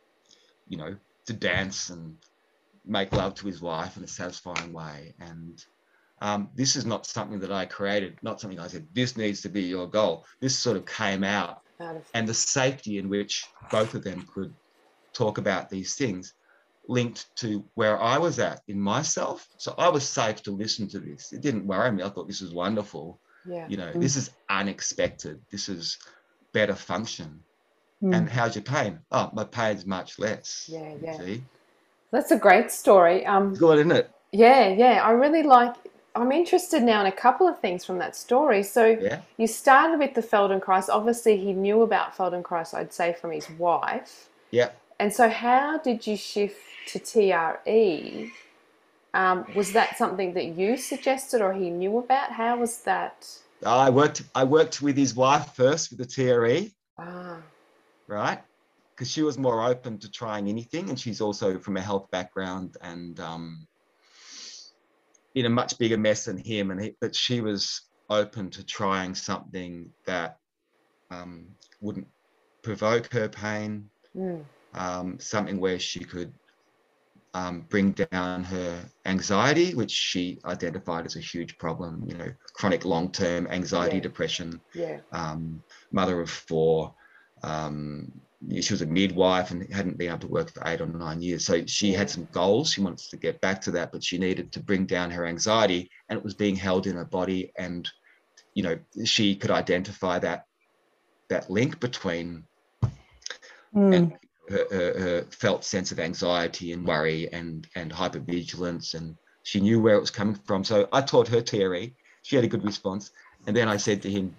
you know, to dance and make love to his wife in a satisfying way. And um, this is not something that I created, not something I said, this needs to be your goal. This sort of came out, Out of, and the safety in which both of them could talk about these things linked to where I was at in myself. So I was safe to listen to this. It didn't worry me. I thought this was wonderful. yeah. You know, Mm. this is unexpected. This is better function. Mm. And how's your pain? Oh, my pain's much less. Yeah, yeah. See? That's a great story. Um, It's good, isn't it? yeah, yeah. I really like, I'm interested now in a couple of things from that story. So Yeah. you started with the Feldenkrais. Obviously, he knew about Feldenkrais, I'd say, from his wife. Yeah. And so how did you shift to T R E? Um, was that something that you suggested or he knew about? How was that? I worked I worked with his wife first with the T R E, Ah, right? Because she was more open to trying anything, and she's also from a health background and um, in a much bigger mess than him. And he, but she was open to trying something that um, wouldn't provoke her pain, mm, um, something where she could um, bring down her anxiety, which she identified as a huge problem. You know, chronic long-term anxiety, Yeah. depression. yeah, Um, mother of four. Um, she was a midwife and hadn't been able to work for eight or nine years. So she Yeah. had some goals. She wants to get back to that, but she needed to bring down her anxiety, and it was being held in her body. And, you know, she could identify that, that link between Mm. and her, her, her felt sense of anxiety and worry and, and hypervigilance. And she knew where it was coming from. So I taught her T R E. She had a good response. And then I said to him,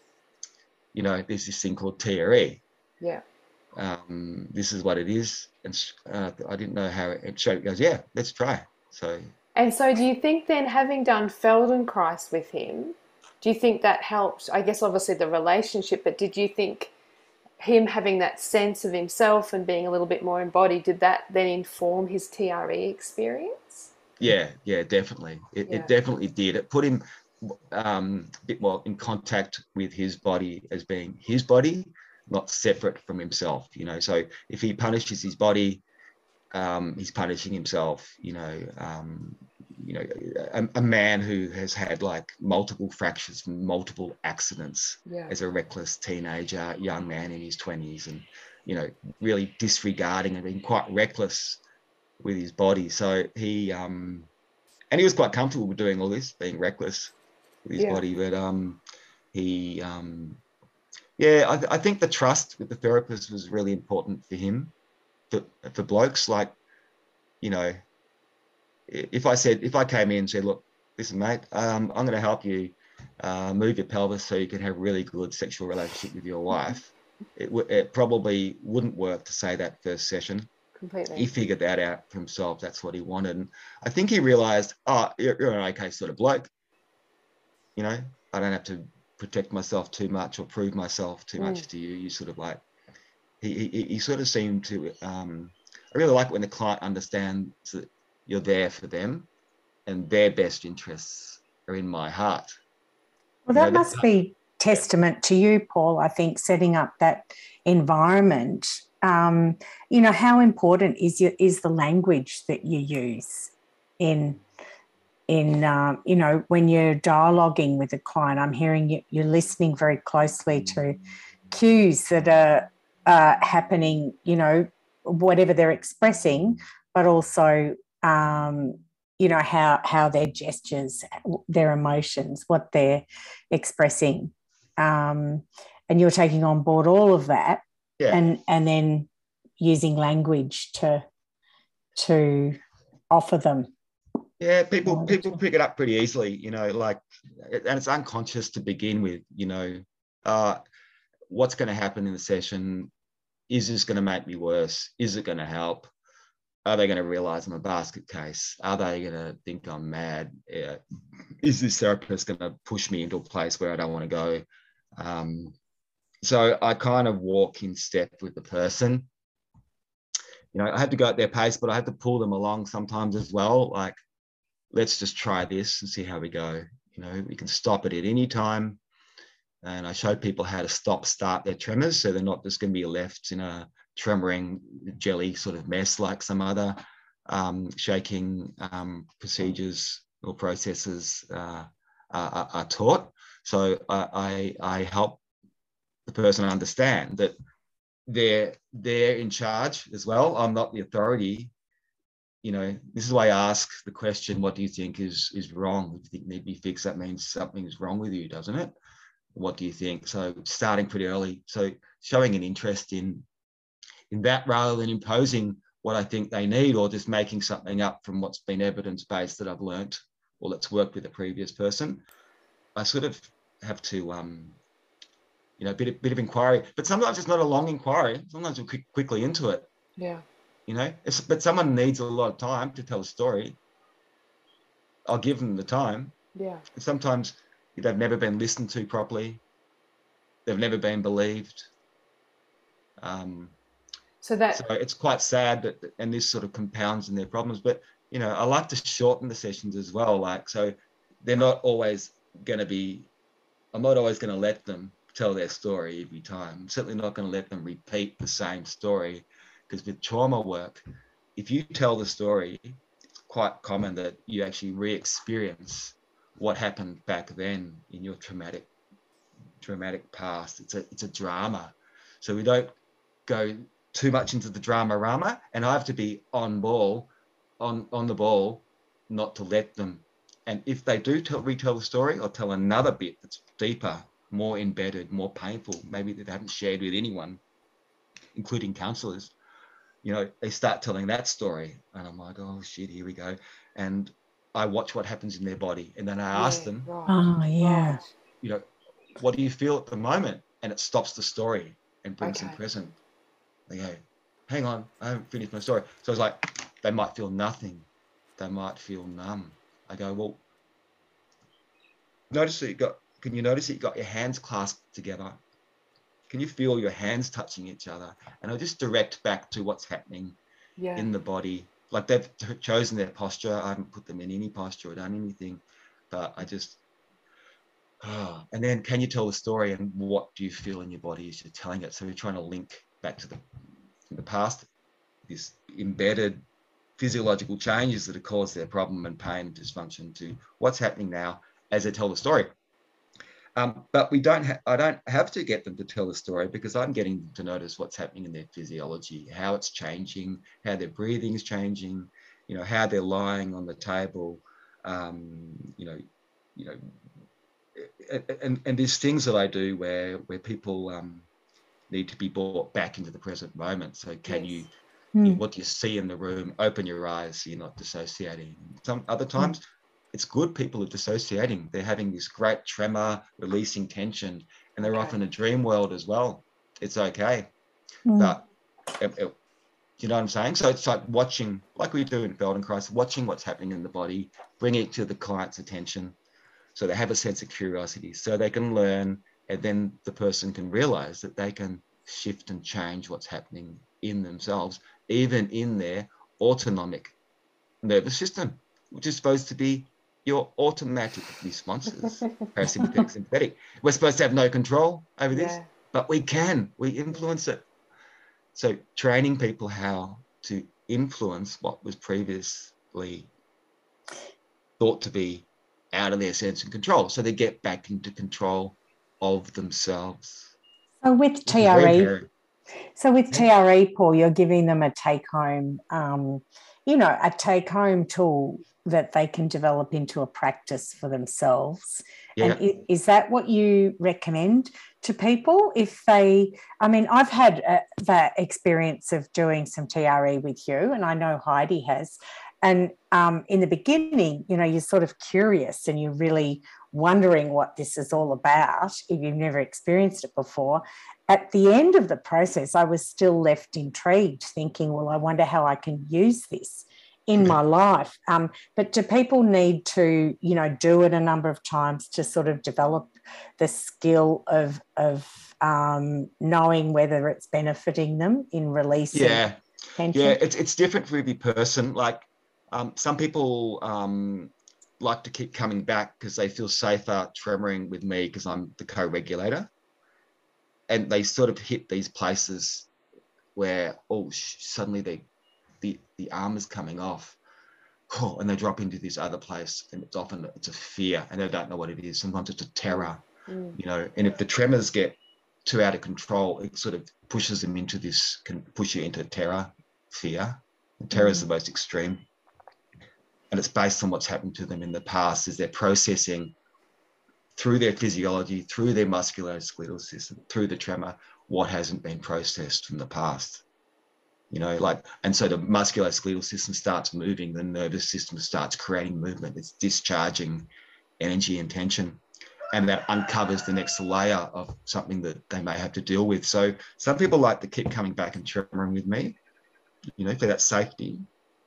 you know, there's this thing called T R E. yeah. Um, this is what it is. And uh, I didn't know how it showed. It goes, yeah, let's try. So, And so do you think then, having done Feldenkrais with him, do you think that helped, I guess obviously the relationship, but did you think him having that sense of himself and being a little bit more embodied, did that then inform his T R E experience? yeah, yeah, definitely. It, Yeah. it definitely did. It put him um, a bit more in contact with his body as being his body, not separate from himself, you know. So if he punishes his body, um, he's punishing himself, you know, um, you know, a, a man who has had like multiple fractures from multiple accidents Yeah. as a reckless teenager, young man in his twenties, and, you know, really disregarding and being quite reckless with his body. So he, um, and he was quite comfortable with doing all this, being reckless with his Yeah. body, but um, he, um, yeah, I, th- I think the trust with the therapist was really important for him, for, for blokes. Like, you know, if I said, if I came in and said, look, listen, mate, um, I'm going to help you uh, move your pelvis so you can have a really good sexual relationship with your wife, it, w- it probably wouldn't work to say that first session. Completely. He figured that out for himself. That's what he wanted. And I think he realized, oh, you're, you're an okay sort of bloke. You know, I don't have to protect myself too much or prove myself too Mm. much to you. You sort of like, he, he, he sort of seemed to, um, I really like when the client understands that you're there for them and their best interests are in my heart. Well, You that know, must be testament to you, Paul, I think, setting up that environment. Um, you know, how important is your, is the language that you use in, in um, you know, when you're dialoguing with a client? I'm hearing you, you're listening very closely to cues that are uh, happening, you know, whatever they're expressing, but also, um, you know, how how their gestures, their emotions, what they're expressing, um, and you're taking on board all of that, yeah. and and then using language to to offer them. Yeah, people people pick it up pretty easily, you know, like, and it's unconscious to begin with, you know, uh, what's going to happen in the session? Is this going to make me worse? Is it going to help? Are they going to realize I'm a basket case? Are they going to think I'm mad? Yeah. Is this therapist going to push me into a place where I don't want to go? Um, so I kind of walk in step with the person. You know, I have to go at their pace, but I have to pull them along sometimes as well. Like, let's just try this and see how we go. You know, we can stop it at any time. And I show people how to stop, start their tremors, so they're not just going to be left in a tremoring jelly sort of mess like some other um, shaking um, procedures or processes uh, are, are taught. So I, I, I help the person understand that they're they're in charge as well. I'm not the authority. You know, this is why I ask the question, what do you think is is wrong? If you think need to be fixed, that means something's wrong with you, doesn't it? What do you think? So starting pretty early. So showing an interest in in that rather than imposing what I think they need or just making something up from what's been evidence-based that I've learnt or that's worked with a previous person. I sort of have to, um, you know, a bit of, bit of inquiry, but sometimes it's not a long inquiry. Sometimes we're quick, quickly into it. Yeah. You know, it's, but someone needs a lot of time to tell a story. I'll give them the time. Yeah. Sometimes they've never been listened to properly. They've never been believed. Um, so that so it's quite sad that, and this sort of compounds in their problems. But, you know, I like to shorten the sessions as well. Like, so they're not always going to be, I'm not always going to let them tell their story every time. I'm certainly not going to let them repeat the same story, because with trauma work, if you tell the story, it's quite common that you actually re-experience what happened back then in your traumatic traumatic past. It's a it's a drama. So we don't go too much into the drama rama, and I have to be on ball, on on the ball, not to let them. And if they do tell, retell the story or tell another bit that's deeper, more embedded, more painful, maybe that they haven't shared with anyone, including counsellors, you know, they start telling that story, and I'm like, oh shit, here we go. And I watch what happens in their body, and then I ask yeah, them, right, Oh, yeah. right. you know, what do you feel at the moment? And it stops the story and brings Okay. them present. They go, hang on, I haven't finished my story. So it's like, they might feel nothing. They might feel numb. I go, well, notice that you got, can you notice that you got your hands clasped together? Can you feel your hands touching each other? And I just direct back to what's happening Yeah. in the body. Like, they've chosen their posture. I haven't put them in any posture or done anything, but I just, oh, and then can you tell the story, and what do you feel in your body as you're telling it? So you're trying to link back to the, the past this embedded physiological changes that have caused their problem and pain and dysfunction to what's happening now as they tell the story. Um, but we don't. Ha- I don't have to get them to tell the story because I'm getting them to notice what's happening in their physiology, how it's changing, how their breathing is changing, you know, how they're lying on the table, um, you know, you know, and and there's things that I do where where people um, need to be brought back into the present moment. So can yes. you, mm. you, what do you see in the room? Open your eyes so you're not dissociating. Some other times. Mm. It's good people are dissociating. They're having this great tremor, releasing tension, and they're okay. often in a dream world as well. It's okay. Mm. But, it, it, you know what I'm saying? So it's like watching, like we do in Feldenkrais, watching what's happening in the body, bring it to the client's attention so they have a sense of curiosity, so they can learn, and then the person can realize that they can shift and change what's happening in themselves, even in their autonomic nervous system, which is supposed to be your automatic responses, parasympathetic, sympathetic. We're supposed to have no control over this, yeah. but we can, we influence it. So training people how to influence what was previously thought to be out of their sense and control, so they get back into control of themselves. So with T R E, so with T R E, Paul, you're giving them a take-home, um, you know, a take-home tool that they can develop into a practice for themselves. Yeah. And is that what you recommend to people if they, I mean, I've had uh, that experience of doing some T R E with you, and I know Heidi has. And um, in the beginning, you know, you're sort of curious and you're really wondering what this is all about if you've never experienced it before. At the end of the process, I was still left intrigued, thinking, well, I wonder how I can use this in my life. Um, but do people need to, you know, do it a number of times to sort of develop the skill of, of um, knowing whether it's benefiting them in releasing yeah. tension? Yeah, it's, it's different for every person. Like um, some people um, like to keep coming back because they feel safer tremoring with me because I'm the co-regulator. And they sort of hit these places where, oh, sh- suddenly they The, the arm is coming off, oh, and they drop into this other place, and it's often it's a fear and they don't know what it is. Sometimes it's a terror, mm. you know, and if the tremors get too out of control, it sort of pushes them into this, can push you into terror, fear. And terror mm. is the most extreme, and it's based on what's happened to them in the past as they're processing through their physiology, through their musculoskeletal system, through the tremor, what hasn't been processed from the past. You know, like, and so the musculoskeletal system starts moving, the nervous system starts creating movement, it's discharging energy and tension, and that uncovers the next layer of something that they may have to deal with. So some people like to keep coming back and tremoring with me, you know, for that safety.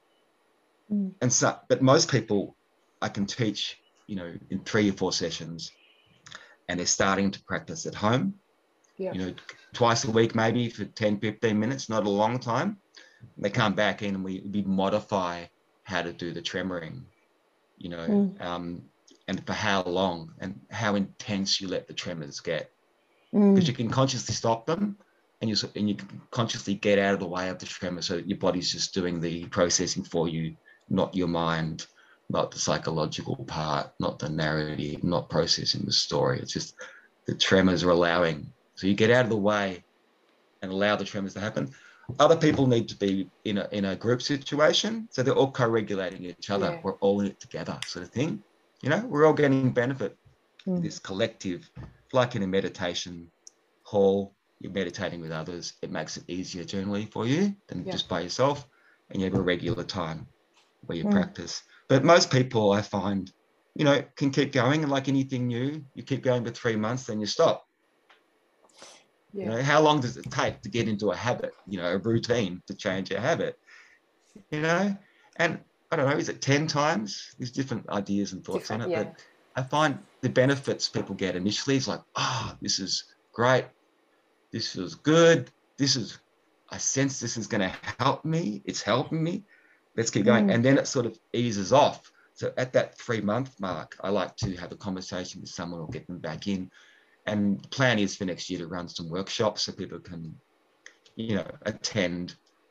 Mm. And so, but most people I can teach, you know, in three or four sessions, and they're starting to practice at home. Yeah. You know, twice a week, maybe for ten, fifteen minutes, not a long time. They come back in and we, we modify how to do the tremoring, you know, mm. um, and for how long and how intense you let the tremors get. Because mm. you can consciously stop them and you, and you can consciously get out of the way of the tremor so that your body's just doing the processing for you, not your mind, not the psychological part, not the narrative, not processing the story. It's just the tremors are allowing. So you get out of the way and allow the tremors to happen. Other people need to be in a in a group situation, so they're all co-regulating each other. Yeah. We're all in it together, sort of thing. You know, we're all getting benefit. Mm. This collective, like in a meditation hall, you're meditating with others. It makes it easier generally for you than yeah. just by yourself, and you have a regular time where you mm. practice. But most people, I find, you know, can keep going, and like anything new, you keep going for three months, then you stop. Yeah. You know, how long does it take to get into a habit, you know, a routine to change your habit, you know? And I don't know, is it ten times? There's different ideas and thoughts different, on it, yeah. but I find the benefits people get initially is like, oh, this is great. This feels good. This is, I sense this is going to help me. It's helping me. Let's keep going. Mm. And then it sort of eases off. So at that three month mark, I like to have a conversation with someone or get them back in. And the plan is for next year to run some workshops so people can, you know, attend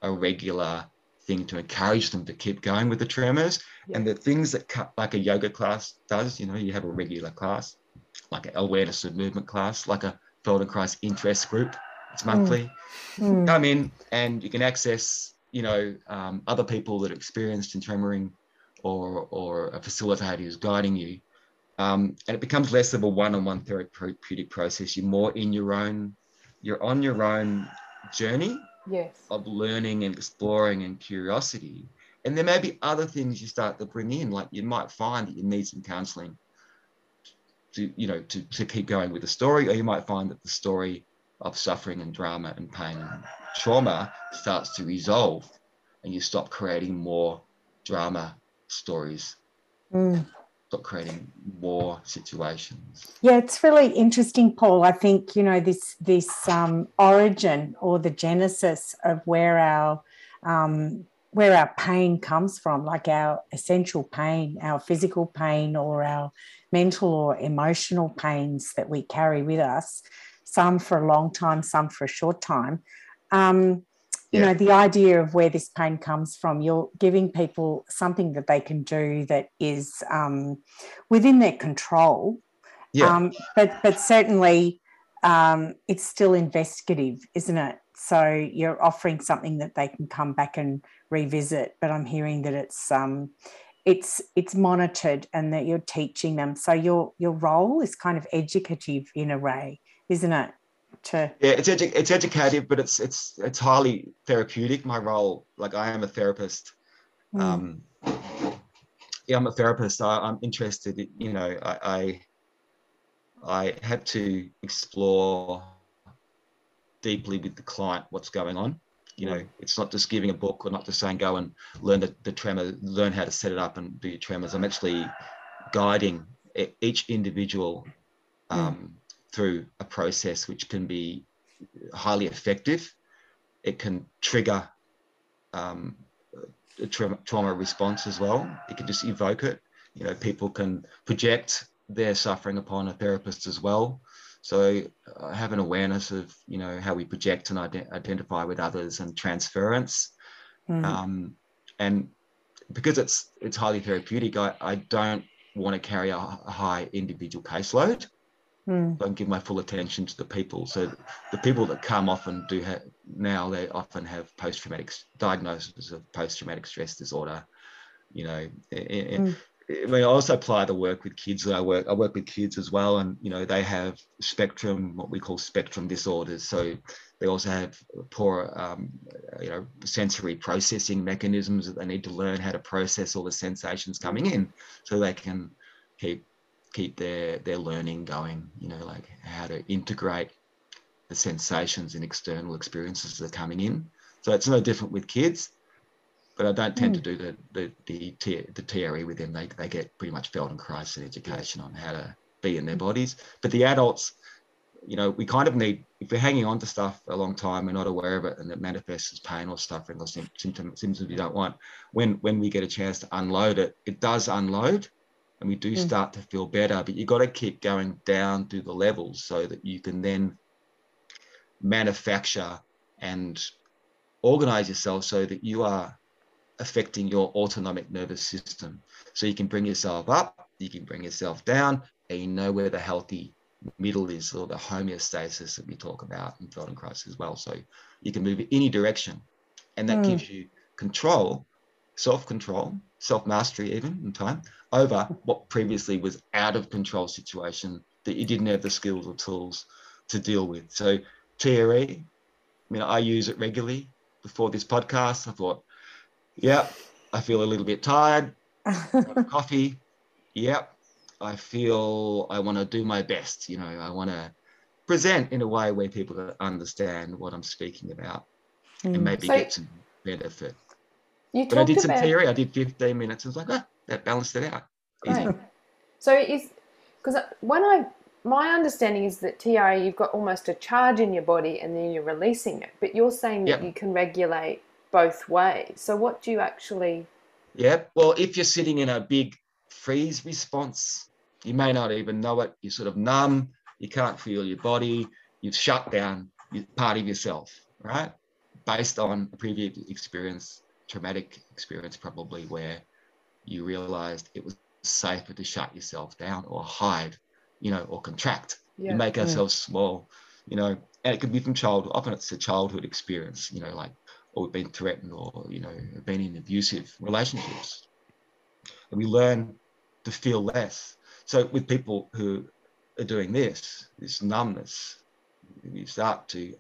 a regular thing to encourage them to keep going with the tremors. Yeah. And the things that cut, like a yoga class does, you know, you have a regular class, like an awareness of movement class, like a Feldenkrais interest group. It's monthly. Mm. Come in and you can access, you know, um, other people that are experienced in tremoring, or or a facilitator who's guiding you. Um, and it becomes less of a one-on-one therapeutic process. You're more in your own, you're on your own journey. Yes. Of learning and exploring and curiosity. And there may be other things you start to bring in, like you might find that you need some counseling to, you know, to, to keep going with the story, or you might find that the story of suffering and drama and pain and trauma starts to resolve and you stop creating more drama stories. Mm. Stop creating more situations. Yeah, it's really interesting, Paul. I think, you know, this this um, origin or the genesis of where our um, where our pain comes from, like our essential pain, our physical pain, or our mental or emotional pains that we carry with us, some for a long time, some for a short time. Um, You yeah. know, the idea of where this pain comes from, you're giving people something that they can do that is um, within their control. Yeah. Um, but but certainly um, it's still investigative, isn't it? So you're offering something that they can come back and revisit. But I'm hearing that it's um, it's it's monitored and that you're teaching them. So your your role is kind of educative in a way, isn't it? To... Yeah, it's edu- it's educative, but it's it's it's highly therapeutic. My role, like I am a therapist. Mm. Um, yeah, I'm a therapist. I, I'm interested. In, you know, I, I I had to explore deeply with the client what's going on. You know, it's not just giving a book or not just saying go and learn the, the tremor, learn how to set it up and do your tremors. I'm actually guiding each individual. Um, mm. through a process which can be highly effective. It can trigger um, a tra- trauma response as well. It can just evoke it. You know, people can project their suffering upon a therapist as well. So I have an awareness of, you know, how we project and ide- identify with others and transference. Mm. Um, and because it's it's highly therapeutic, I, I don't want to carry a, a high individual caseload. Mm. Don't give my full attention to the people. So the people that come often do have, now they often have post-traumatic diagnosis of post-traumatic stress disorder. You know, mm. I mean, I also apply the work with kids that I work. I work with kids as well, and you know, they have spectrum, what we call spectrum disorders. So they also have poor, um, you know, sensory processing mechanisms that they need to learn how to process all the sensations coming in, so they can keep. keep their their learning going, you know, like how to integrate the sensations and external experiences that are coming in. So it's no different with kids, but I don't tend mm. to do the the the, T, the T R E with them. They they get pretty much Feldenkrais and education on how to be in their bodies. But the adults, you know, we kind of need, if we're hanging on to stuff a long time, we're not aware of it, and it manifests as pain or suffering or symptoms symptoms we don't want. When when we get a chance to unload it, it does unload. And we do start to feel better, but you've got to keep going down through the levels so that you can then manufacture and organize yourself so that you are affecting your autonomic nervous system. So you can bring yourself up, you can bring yourself down, and you know where the healthy middle is, or the homeostasis that we talk about in Feldenkrais as well. So you can move in any direction, and that mm. gives you control, self-control, self-mastery even in time, over what previously was out of control situation that you didn't have the skills or tools to deal with. So T R E, I mean, I use it regularly. Before this podcast, I thought, yeah, I feel a little bit tired. Coffee. Yep. I feel I want to do my best. You know, I want to present in a way where people understand what I'm speaking about mm. and maybe so get some benefit. You but I did some about... theory. I did fifteen minutes. I was like, ah, that balanced it out. Easy. Right. So is, because when I, my understanding is that T R E, you've got almost a charge in your body and then you're releasing it. But you're saying that yep. you can regulate both ways. So what do you actually... Yeah, well, if you're sitting in a big freeze response, you may not even know it. You're sort of numb. You can't feel your body. You've shut down part of yourself, right? based on a previous experience, traumatic experience probably, where you realized it was safer to shut yourself down or hide, you know, or contract. Yeah. We make Mm. ourselves small, you know, and it could be from childhood. Often it's a childhood experience, you know, like, or we've been threatened or, you know, been in abusive relationships. And we learn to feel less. So with people who are doing this, this numbness, you start to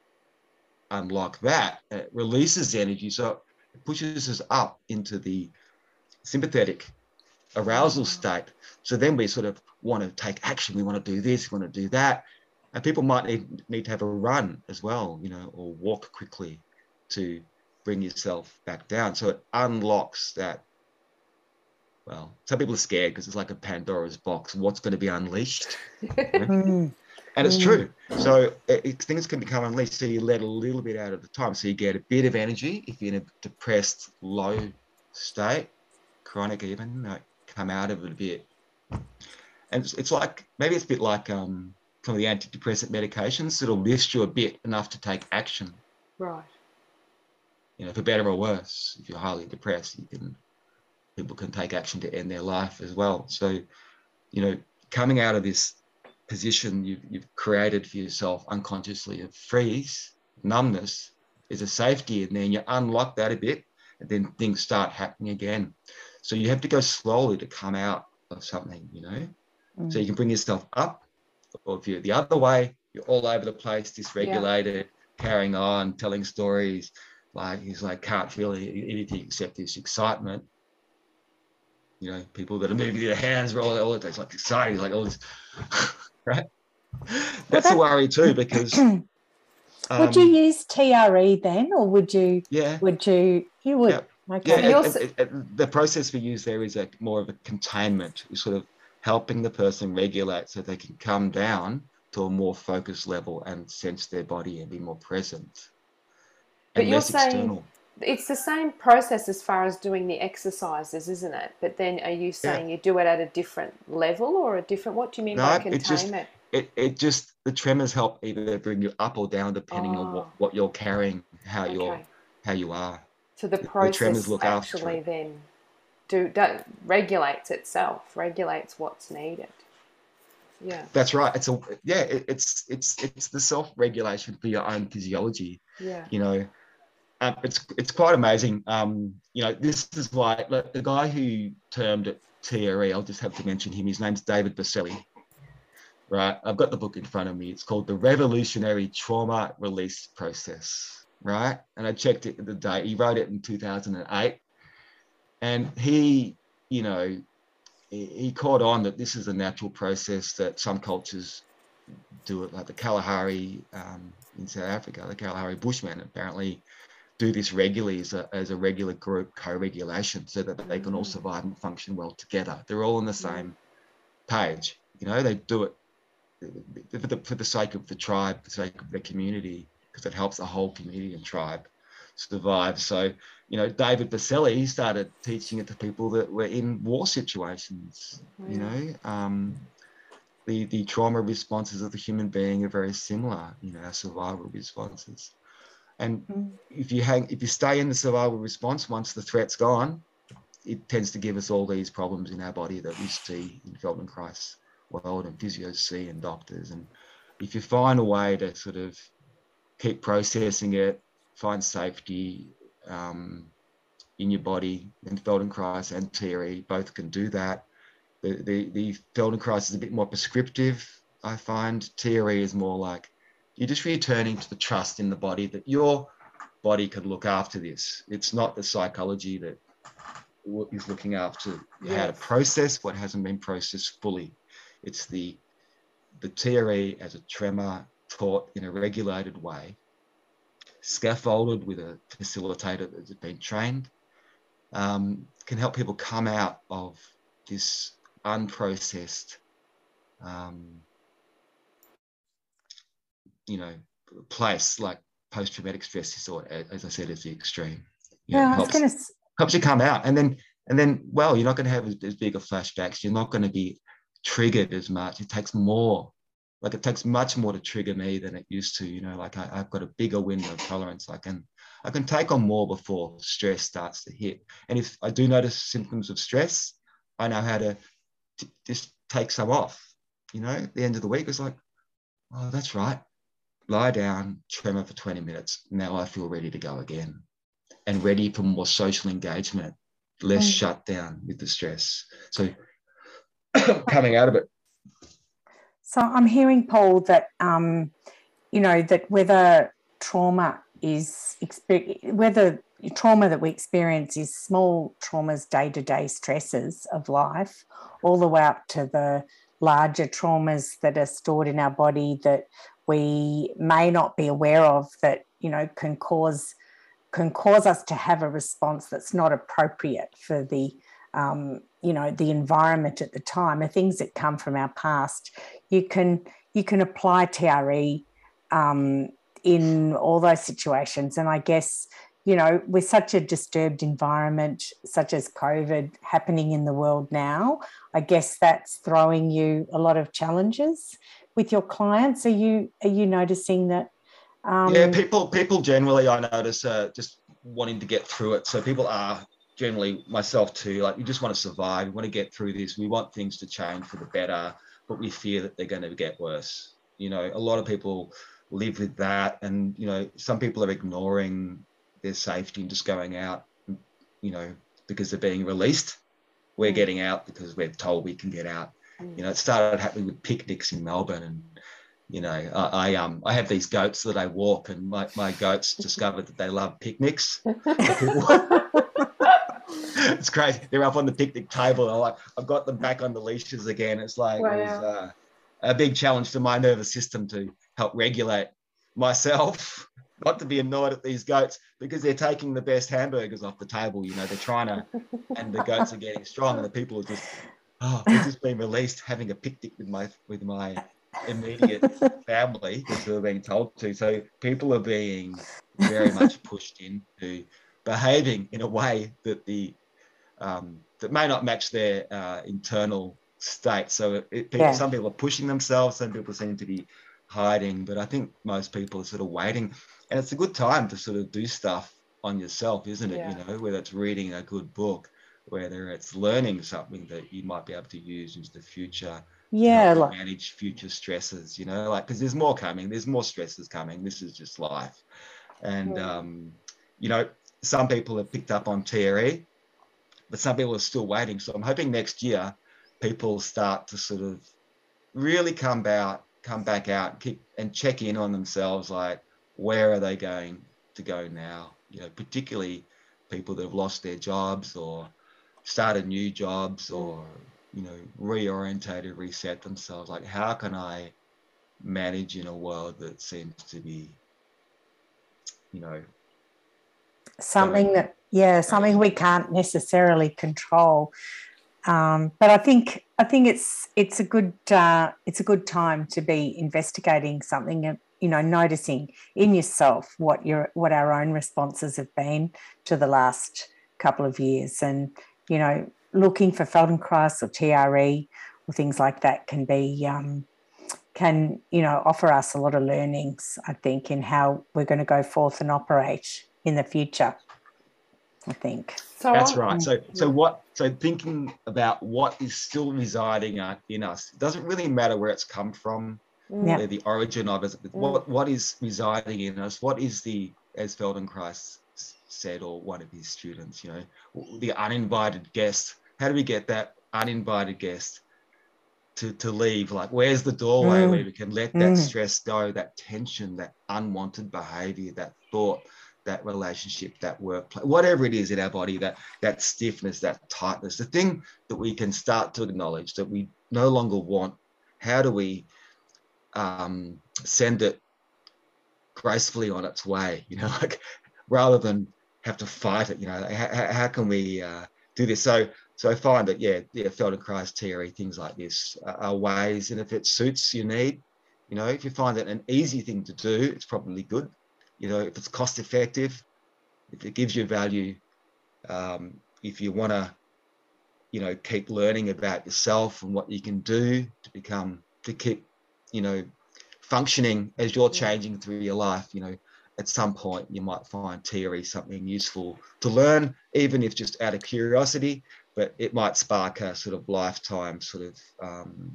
unlock that. It releases energy. So it pushes us up into the sympathetic arousal state. So then we sort of want to take action. We want to do this, we want to do that. And people might need, need to have a run as well, you know, or walk quickly to bring yourself back down. So it unlocks that. Well, some people are scared because it's like a Pandora's box. What's going to be unleashed? Mm. And it's Mm. true. So it, it, things can become unleashed. So you let a little bit out at a time. So you get a bit of energy. If you're in a depressed, low state, chronic even, like, come out of it a bit. And it's, it's like, maybe it's a bit like um, some of the antidepressant medications. It'll lift you a bit enough to take action. Right. You know, for better or worse. If you're highly depressed, you can, people can take action to end their life as well. So, you know, coming out of this position you've, you've created for yourself unconsciously of freeze, numbness, is a safety, and then you unlock that a bit, and then things start happening again. So you have to go slowly to come out of something, you know. Mm. So you can bring yourself up, or if you're the other way, you're all over the place, dysregulated, yeah. carrying on, telling stories, like he's like can't feel anything except this excitement. You know, people that are moving their hands, all, all it's like exciting, like all this, right? That's a worry too, because um, would you use T R E then, or would you? Yeah. Would you? You would. Yep. Okay. Yeah. It, it, it, the process we use there is a more of a containment, sort of helping the person regulate so they can come down to a more focused level and sense their body and be more present. But and you're less saying external. It's the same process as far as doing the exercises, isn't it? But then are you saying Yeah. you do it at a different level or a different, what do you mean No, by it just, containment? it, it just, the tremors help either bring you up or down depending Oh. on what, what you're carrying, how Okay. you're, how you are. So the The process tremors look after actually it. then do, do regulates itself, regulates what's needed. Yeah. That's right. It's a, yeah, it, it's, it's, it's the self-regulation for your own physiology. Yeah. You know, um, it's, it's quite amazing. Um, you know, this is why, like, the guy who termed it T R E, I'll just have to mention him. His name's David Baselli. Right. I've got the book in front of me. It's called The Revolutionary Trauma Release Process. Right. And I checked it the day. He wrote it in two thousand eight. And he, you know, he, he caught on that this is a natural process that some cultures do it, like the Kalahari um, in South Africa, the Kalahari Bushmen apparently do this regularly as a, as a regular group co-regulation so that they can all survive and function well together. They're all on the same page. You know, they do it for the, for the sake of the tribe, for the sake of the community, because it helps the whole community and tribe survive. So, you know, David Baselli, he started teaching it to people that were in war situations. Oh, you know, um, the, the trauma responses of the human being are very similar, you know, our survival responses. And mm. if you hang, if you stay in the survival response, once the threat's gone, it tends to give us all these problems in our body that we see in Feldenkrais world and physios see and doctors. And if you find a way to sort of keep processing it, find safety um, in your body, and Feldenkrais and T R E both can do that. The, the, the Feldenkrais is a bit more prescriptive, I find. T R E is more like you're just returning to the trust in the body that your body can look after this. It's not the psychology that is looking after yes. how to process what hasn't been processed fully. It's the, the T R E as a tremor taught in a regulated way, scaffolded with a facilitator that's been trained, um, can help people come out of this unprocessed, um, you know, place like post-traumatic stress disorder, as I said, is the extreme. You yeah, know, I was helps, going to... helps you come out. And then, and then, well, you're not going to have as, as big of flashbacks. You're not going to be triggered as much. It takes more. Like it takes much more to trigger me than it used to, you know, like I, I've got a bigger window of tolerance. I can I can take on more before stress starts to hit. And if I do notice symptoms of stress, I know how to t- just take some off. You know, at the end of the week, it's like, oh, that's right. Lie down, tremor for twenty minutes. Now I feel ready to go again and ready for more social engagement, less mm. shutdown with the stress. So coming out of it. So I'm hearing, Paul, that, um, you know, that whether trauma is, whether trauma that we experience is small traumas, day-to-day stresses of life, all the way up to the larger traumas that are stored in our body that we may not be aware of, that, you know, can cause can cause us to have a response that's not appropriate for the, um, you know, the environment at the time, are things that come from our past. You can you can apply T R E um, in all those situations, and I guess, you know, with such a disturbed environment, such as COVID happening in the world now, I guess that's throwing you a lot of challenges with your clients. Are you are you noticing that? Um, yeah, people people generally, I notice, uh, just wanting to get through it. So people are generally, myself too, like, we just want to survive. We want to get through this. We want things to change for the better, but we fear that they're going to get worse. You know, a lot of people live with that, and, you know, some people are ignoring their safety and just going out, you know, because they're being released. We're mm. getting out because we're told we can get out. Mm. You know, it started happening with picnics in Melbourne, and, you know, I, I um I have these goats that I walk, and my, my goats discovered that they love picnics. It's crazy. They're up on the picnic table. I'm like, I've got them back on the leashes again. It's like, wow. It was uh, a big challenge to my nervous system to help regulate myself, not to be annoyed at these goats because they're taking the best hamburgers off the table. You know, they're trying to, and the goats are getting strong, and the people are just, oh, we've just been released having a picnic with my with my immediate family because we're being told to. So people are being very much pushed into behaving in a way that the um, that may not match their uh, internal state. So it, it, people, yeah. some people are pushing themselves, some people seem to be hiding, but I think most people are sort of waiting. And it's a good time to sort of do stuff on yourself, isn't it? Yeah. You know, whether it's reading a good book, whether it's learning something that you might be able to use into the future. Yeah, to like, manage future stresses, you know, like, because there's more coming, there's more stresses coming. This is just life. And, yeah. um, you know, some people have picked up on T R E, but some people are still waiting. So I'm hoping next year people start to sort of really come out, come back out, keep and check in on themselves. Like, where are they going to go now? You know, particularly people that have lost their jobs or started new jobs or, you know, reorientated, reset themselves. Like, how can I manage in a world that seems to be, you know, something that, yeah, something we can't necessarily control. Um, but I think I think it's it's a good uh, it's a good time to be investigating something. You know, noticing in yourself what your what our own responses have been to the last couple of years, and, you know, looking for Feldenkrais or T R E or things like that can be um, can you know offer us a lot of learnings, I think, in how we're going to go forth and operate in the future, I think. So that's right. So so what so thinking about what is still residing in us, it doesn't really matter where it's come from, yeah. where the origin of it, what what is residing in us, what is the, as Feldenkrais said, or one of his students, you know, the uninvited guest. How do we get that uninvited guest to, to leave? Like, where's the doorway mm. where we can let that mm. stress go, that tension, that unwanted behavior, that thought, that relationship, that workplace, whatever it is in our body, that that stiffness, that tightness, the thing that we can start to acknowledge that we no longer want. How do we um, send it gracefully on its way, you know, like, rather than have to fight it, you know, how, how can we uh, do this? So so I find that, yeah, yeah, Feldenkrais, T R E, things like this are ways, and if it suits your need, you know, if you find it an easy thing to do, it's probably good. You know, if it's cost effective, if it gives you value, um, if you want to, you know, keep learning about yourself and what you can do to become, to keep, you know, functioning as you're changing through your life, you know, at some point you might find T R E something useful to learn, even if just out of curiosity, but it might spark a sort of lifetime sort of, um,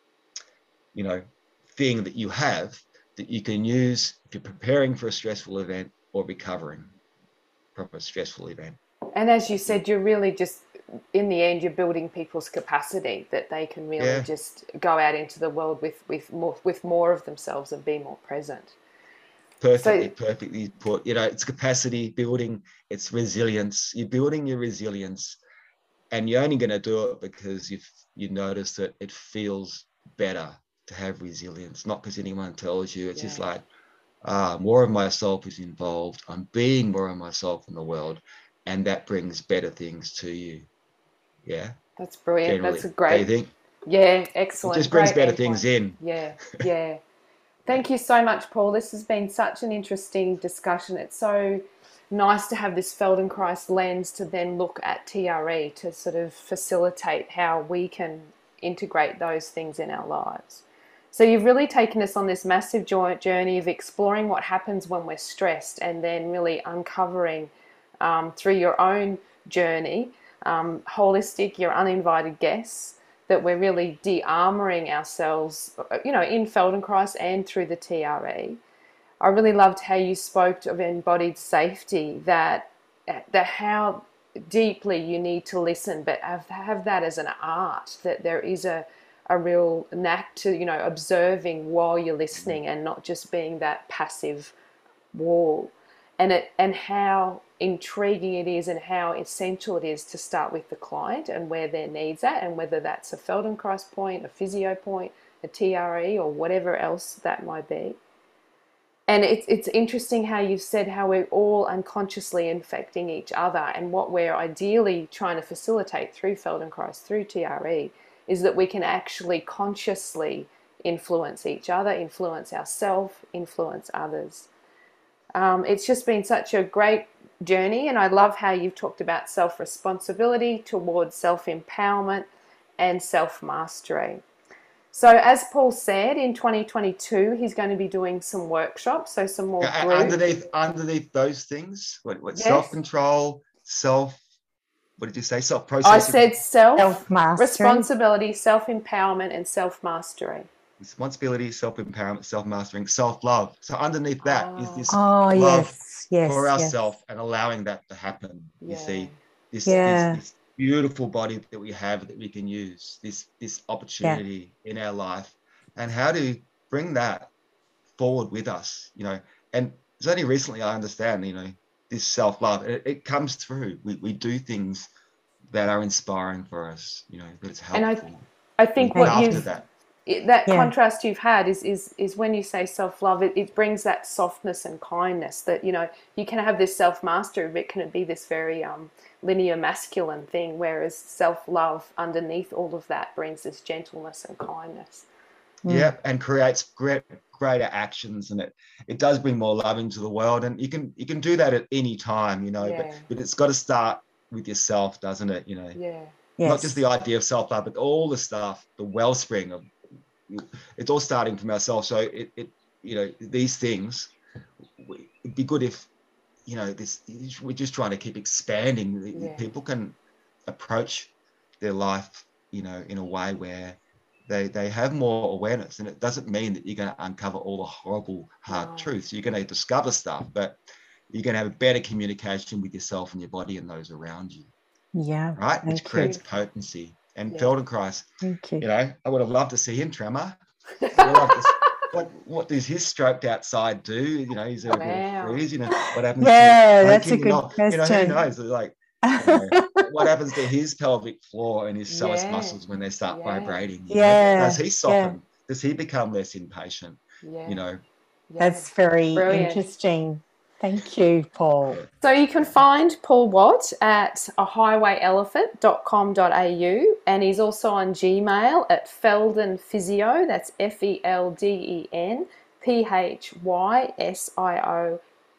you know, thing that you have that you can use if you're preparing for a stressful event or recovering from a stressful event. And as you said, you're really just, in the end, you're building people's capacity that they can really Yeah. just go out into the world with, with more with more of themselves and be more present. Perfectly, So, perfectly put. You know, it's capacity building, it's resilience. You're building your resilience, and you're only going to do it because you've you notice that it feels better to have resilience, not because anyone tells you. It's yeah. just like, ah, more of myself is involved. I'm being more of myself in the world, and that brings better things to you. Yeah, That's brilliant. generally. That's a Do great. you think? Yeah, excellent. It just brings Great better endpoint. things in. Yeah, yeah. Thank you so much, Paul. This has been such an interesting discussion. It's so nice to have this Feldenkrais lens to then look at T R E to sort of facilitate how we can integrate those things in our lives. So you've really taken us on this massive journey of exploring what happens when we're stressed, and then really uncovering um, through your own journey, um, holistic, your uninvited guests, that we're really de-armoring ourselves, you know, in Feldenkrais and through the T R E. I really loved how you spoke of embodied safety, that that how deeply you need to listen, but have, have that as an art, that there is a, a real knack to, you know, observing while you're listening and not just being that passive wall. And it and how intriguing it is and how essential it is to start with the client and where their needs are, and whether that's a Feldenkrais point, a physio point, a T R E, or whatever else that might be. And it's it's interesting how you've said how we're all unconsciously infecting each other, and what we're ideally trying to facilitate through Feldenkrais, through T R E, is that we can actually consciously influence each other, influence ourselves, influence others. Um, it's just been such a great journey, and I love how you've talked about self-responsibility towards self-empowerment and self-mastery. So as Paul said, in twenty twenty-two, he's going to be doing some workshops, so some more Yeah, group. underneath underneath those things, what, what Yes. self-control, self, what did you say? I Self-processing. said Self-mastery. self-responsibility, self-empowerment, and self-mastery. Responsibility, self-empowerment, self-mastering, self-love. So underneath that is Oh. this Oh, love yes, yes, for yes. ourselves, and allowing that to happen. You Yeah. see, this, Yeah. this, this beautiful body that we have that we can use, this this opportunity in our life, and how to bring that forward with us. You know, and it's only recently I understand, you know, this self-love. It, it comes through. We we do things that are inspiring for us. You know, that it's And I- helpful. I think And what after you've that. it, that Yeah. contrast you've had is is is when you say self-love, it, it brings that softness and kindness, that, you know, you can have this self-mastery, but can it be this very um, linear masculine thing, whereas self-love underneath all of that brings this gentleness and kindness. Mm. Yeah, and creates great greater actions, and it it does bring more love into the world. And you can you can do that at any time, you know, Yeah. but but it's got to start with yourself, doesn't it? You know, Yeah. Yes. not just the idea of self-love, but all the stuff, the wellspring of it's all starting from ourselves. So it, it you know, these things, it'd be good if, you know, this, we're just trying to keep expanding. Yeah. People can approach their life, you know, in a way where they they have more awareness, and it doesn't mean that you're going to uncover all the horrible hard No. truths. You're going to discover stuff, but you're going to have a better communication with yourself and your body and those around you, Yeah. right? Thank Which you. creates potency. And Yeah. Feldenkrais, Thank you. you know, I would have loved to see him tremor. I would have loved to see- what what does his stroked outside do? You know, is there a bit Wow. of freeze? You know, what happens? Yeah, to that's a poking? good You know, you know, who question. knows? Like, you know, what happens to his pelvic floor and his psoas Yeah. muscles when they start Yeah. vibrating? You know? Yeah, Does he yeah. soften? Does he become less impatient? Yeah. You know, Yeah. That's very Brilliant. interesting. Thank you, Paul. Yeah. So you can find Paul Watt at a highway elephant dot com dot a u, and he's also on Gmail at Felden Physio. That's F E L D E N P H Y S I O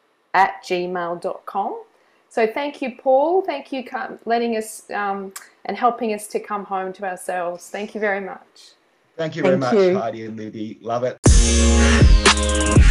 at gmail dot com. So thank you, Paul. Thank you for letting us um, and helping us to come home to ourselves. Thank you very much. Thank you very Thank much, you. Heidi and Libby. Love it.